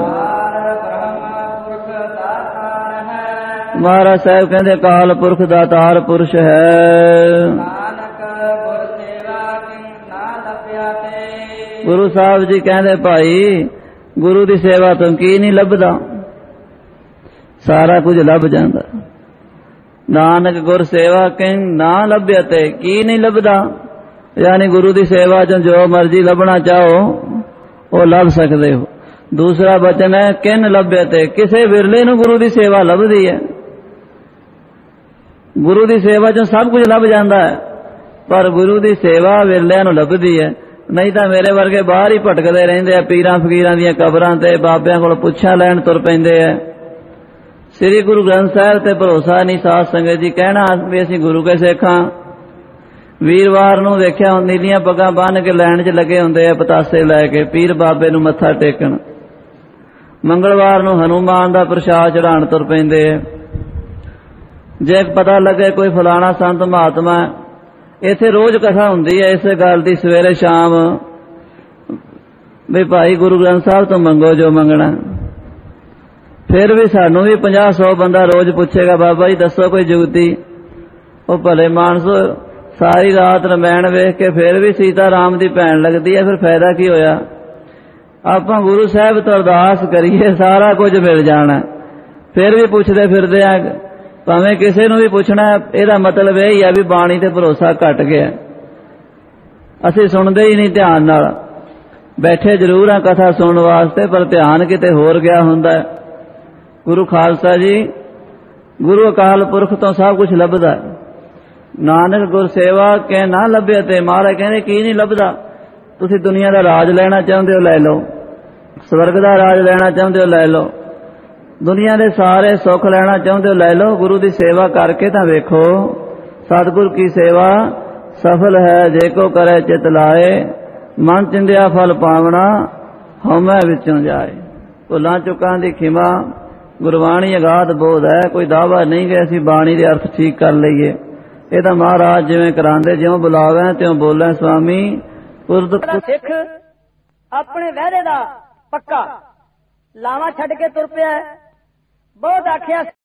ਮਹਾਰਾਜ ਸਾਹਿਬ ਕਹਿੰਦੇ ਅਕਾਲ ਪੁਰਖ ਦਾਤਾਰ ਪੁਰਸ਼ ਹੈ। ਗੁਰੂ ਸਾਹਿਬ ਜੀ ਕਹਿੰਦੇ ਭਾਈ ਗੁਰੂ ਦੀ ਸੇਵਾ ਤੋਂ ਕੀ ਨਹੀਂ ਲੱਭਦਾ, ਸਾਰਾ ਕੁਝ ਲੱਭ ਜਾਂਦਾ। ਨਾਨਕ ਗੁਰ ਸੇਵਾ ਕਿੰ ਨਾ ਲੱਭਿਆ ਤੇ ਕੀ ਨਹੀਂ ਲੱਭਦਾ, ਯਾਨੀ ਗੁਰੂ ਦੀ ਸੇਵਾ ਚੋਂ ਜੋ ਮਰਜ਼ੀ ਲੱਭਣਾ ਚਾਹੋ ਉਹ ਲੱਭ ਸਕਦੇ ਹੋ। ਦੂਸਰਾ ਬਚਨ ਹੈ ਕਿਨ ਲੱਭਿਆ ਤੇ, ਕਿਸੇ ਵਿਰਲੇ ਨੂੰ ਗੁਰੂ ਦੀ ਸੇਵਾ ਲੱਭਦੀ ਹੈ। ਗੁਰੂ ਦੀ ਸੇਵਾ ਚੋਂ ਸਭ ਕੁਝ ਲੱਭ ਜਾਂਦਾ ਹੈ ਪਰ ਗੁਰੂ ਦੀ ਸੇਵਾ ਵਿਰਲਿਆਂ ਨੂੰ ਲੱਭਦੀ ਹੈ। ਨਹੀਂ ਤਾਂ ਮੇਰੇ ਵਰਗੇ ਬਾਹਰ ਹੀ ਭਟਕਦੇ ਰਹਿੰਦੇ ਆ, ਪੀਰਾਂ ਫਕੀਰਾਂ ਦੀਆਂ ਕਬਰਾਂ ਤੇ ਬਾਬਿਆਂ ਕੋਲ ਪੁੱਛਾਂ ਲੈਣ ਤੁਰ ਪੈਂਦੇ ਆ। ਸ੍ਰੀ ਗੁਰੂ ਗ੍ਰੰਥ ਸਾਹਿਬ ਤੇ ਭਰੋਸਾ ਨਹੀਂ। ਸਾਧ ਸੰਗਤ ਜੀ ਕਹਿਣਾ ਵੀ ਅਸੀਂ ਗੁਰੂ ਕੇ ਸਿੱਖਾਂ। ਵੀਰਵਾਰ ਨੂੰ ਵੇਖਿਆ ਨੀਲੀਆਂ ਪੱਗਾਂ ਬੰਨ੍ਹ ਕੇ ਲਾਈਨ 'ਚ ਲੱਗੇ ਹੁੰਦੇ ਆ ਪਤਾਸੇ ਲੈ ਕੇ ਪੀਰ ਬਾਬੇ ਨੂੰ ਮੱਥਾ ਟੇਕਣ। ਮੰਗਲਵਾਰ ਨੂੰ ਹਨੂਮਾਨ ਦਾ ਪ੍ਰਸ਼ਾਦ ਚੜਾਉਣ ਤੁਰ ਪੈਂਦੇ ਆ। ਜੇ ਪਤਾ ਲੱਗੇ ਕੋਈ ਫਲਾਣਾ ਸੰਤ ਮਹਾਤਮਾ, ਇੱਥੇ ਰੋਜ਼ ਕਥਾ ਹੁੰਦੀ ਹੈ ਇਸੇ ਗੱਲ ਦੀ ਸਵੇਰੇ ਸ਼ਾਮ ਵੀ ਭਾਈ ਗੁਰੂ ਗ੍ਰੰਥ ਸਾਹਿਬ ਤੋਂ ਮੰਗੋ ਜੋ ਮੰਗਣਾ। ਫਿਰ ਵੀ ਸਾਨੂੰ ਵੀ ਪੰਜਾਹ ਸੌ ਬੰਦਾ ਰੋਜ਼ ਪੁੱਛੇਗਾ ਬਾਬਾ ਜੀ ਦੱਸੋ ਕੋਈ ਜੁਗਤੀ। ਉਹ ਭਲੇ ਮਾਨਸ ਸਾਰੀ ਰਾਤ ਰਮਾਇਣ ਵੇਖ ਕੇ ਫਿਰ ਵੀ ਸੀਤਾ ਰਾਮ ਦੀ ਭੈਣ ਲੱਗਦੀ ਹੈ, ਫਿਰ ਫਾਇਦਾ ਕੀ ਹੋਇਆ। ਆਪਾਂ ਗੁਰੂ ਸਾਹਿਬ ਤੋਂ ਅਰਦਾਸ ਕਰੀਏ ਸਾਰਾ ਕੁਝ ਮਿਲ ਜਾਣਾ। ਫਿਰ ਵੀ ਪੁੱਛਦੇ ਫਿਰਦੇ ਆ, ਭਾਵੇਂ ਕਿਸੇ ਨੂੰ ਵੀ ਪੁੱਛਣਾ ਇਹਦਾ ਮਤਲਬ ਇਹ ਹੀ ਆ ਵੀ ਬਾਣੀ ਤੇ ਭਰੋਸਾ ਘਟ ਗਿਆ। ਅਸੀਂ ਸੁਣਦੇ ਹੀ ਨਹੀਂ ਧਿਆਨ ਨਾਲ, ਬੈਠੇ ਜ਼ਰੂਰ ਆ ਕਥਾ ਸੁਣਨ ਵਾਸਤੇ ਪਰ ਧਿਆਨ ਕਿਤੇ ਹੋਰ ਗਿਆ ਹੁੰਦਾ। ਗੁਰੂ ਖਾਲਸਾ ਜੀ ਗੁਰੂ ਅਕਾਲ ਪੁਰਖ ਤੋਂ ਸਭ ਕੁਝ ਲੱਭਦਾ। ਨਾਨਕ ਗੁਰ ਸੇਵਾ ਕਹਿ ਨਾ ਲੱਭਿਆ ਤੇ ਮਹਾਰਾਜ ਕਹਿੰਦੇ ਕੀ ਨਹੀਂ ਲੱਭਦਾ। ਤੁਸੀਂ ਦੁਨੀਆ ਦਾ ਰਾਜ ਲੈਣਾ ਚਾਹੁੰਦੇ ਹੋ ਲੈ ਲਓ, ਸਵਰਗ ਦਾ ਰਾਜ ਲੈਣਾ ਚਾਹੁੰਦੇ ਹੋ ਲੈ ਲਓ, ਦੁਨੀਆ ਦੇ ਸਾਰੇ ਸੁੱਖ ਲੈਣਾ ਚਾਹੁੰਦੇ ਹੋ ਲੈ ਲਓ। ਗੁਰੂ ਦੀ ਸੇਵਾ ਕਰਕੇ ਤਾਂ ਵੇਖੋ। ਸਤਿਗੁਰ ਕੀ ਸੇਵਾ ਸਫਲ ਹੈ ਜੇ ਕੋ ਕਰੇ ਚਿਤ ਲਾਏ, ਮਨ ਚਿੰਦਿਆ ਫਲ ਪਾਵਣਾ ਹਉਮੈ ਵਿੱਚੋਂ ਜਾਏ। ਭੁੱਲਾਂ ਚੁੱਕਾਂ ਦੀ ਖਿਮਾ, ਗੁਰਬਾਣੀ ਅਗਾਧ ਬੋਧ ਹੈ। ਕੋਈ ਦਾਵਾ ਨਹੀਂ ਕਿ ਅਸੀਂ ਬਾਣੀ ਦੇ ਅਰਥ ਠੀਕ ਕਰ ਲਈਏ। ਇਹ ਤਾਂ ਮਹਾਰਾਜ ਜਿਵੇਂ ਕਰਾਂਦੇ, ਜਿਉਂ ਬੁਲਾਵੇ ਤਿਉਂ ਬੋਲੇ ਸੁਆਮੀ। ਪੁਰਦ ਸਿੱਖ ਆਪਣੇ ਵਾਅਦੇ ਦਾ ਪੱਕਾ ਲਾਵਾ ਛੱਡ ਕੇ ਤੁਰ ਪਿਆ। ਬਹੁਤ ਆਖਿਆ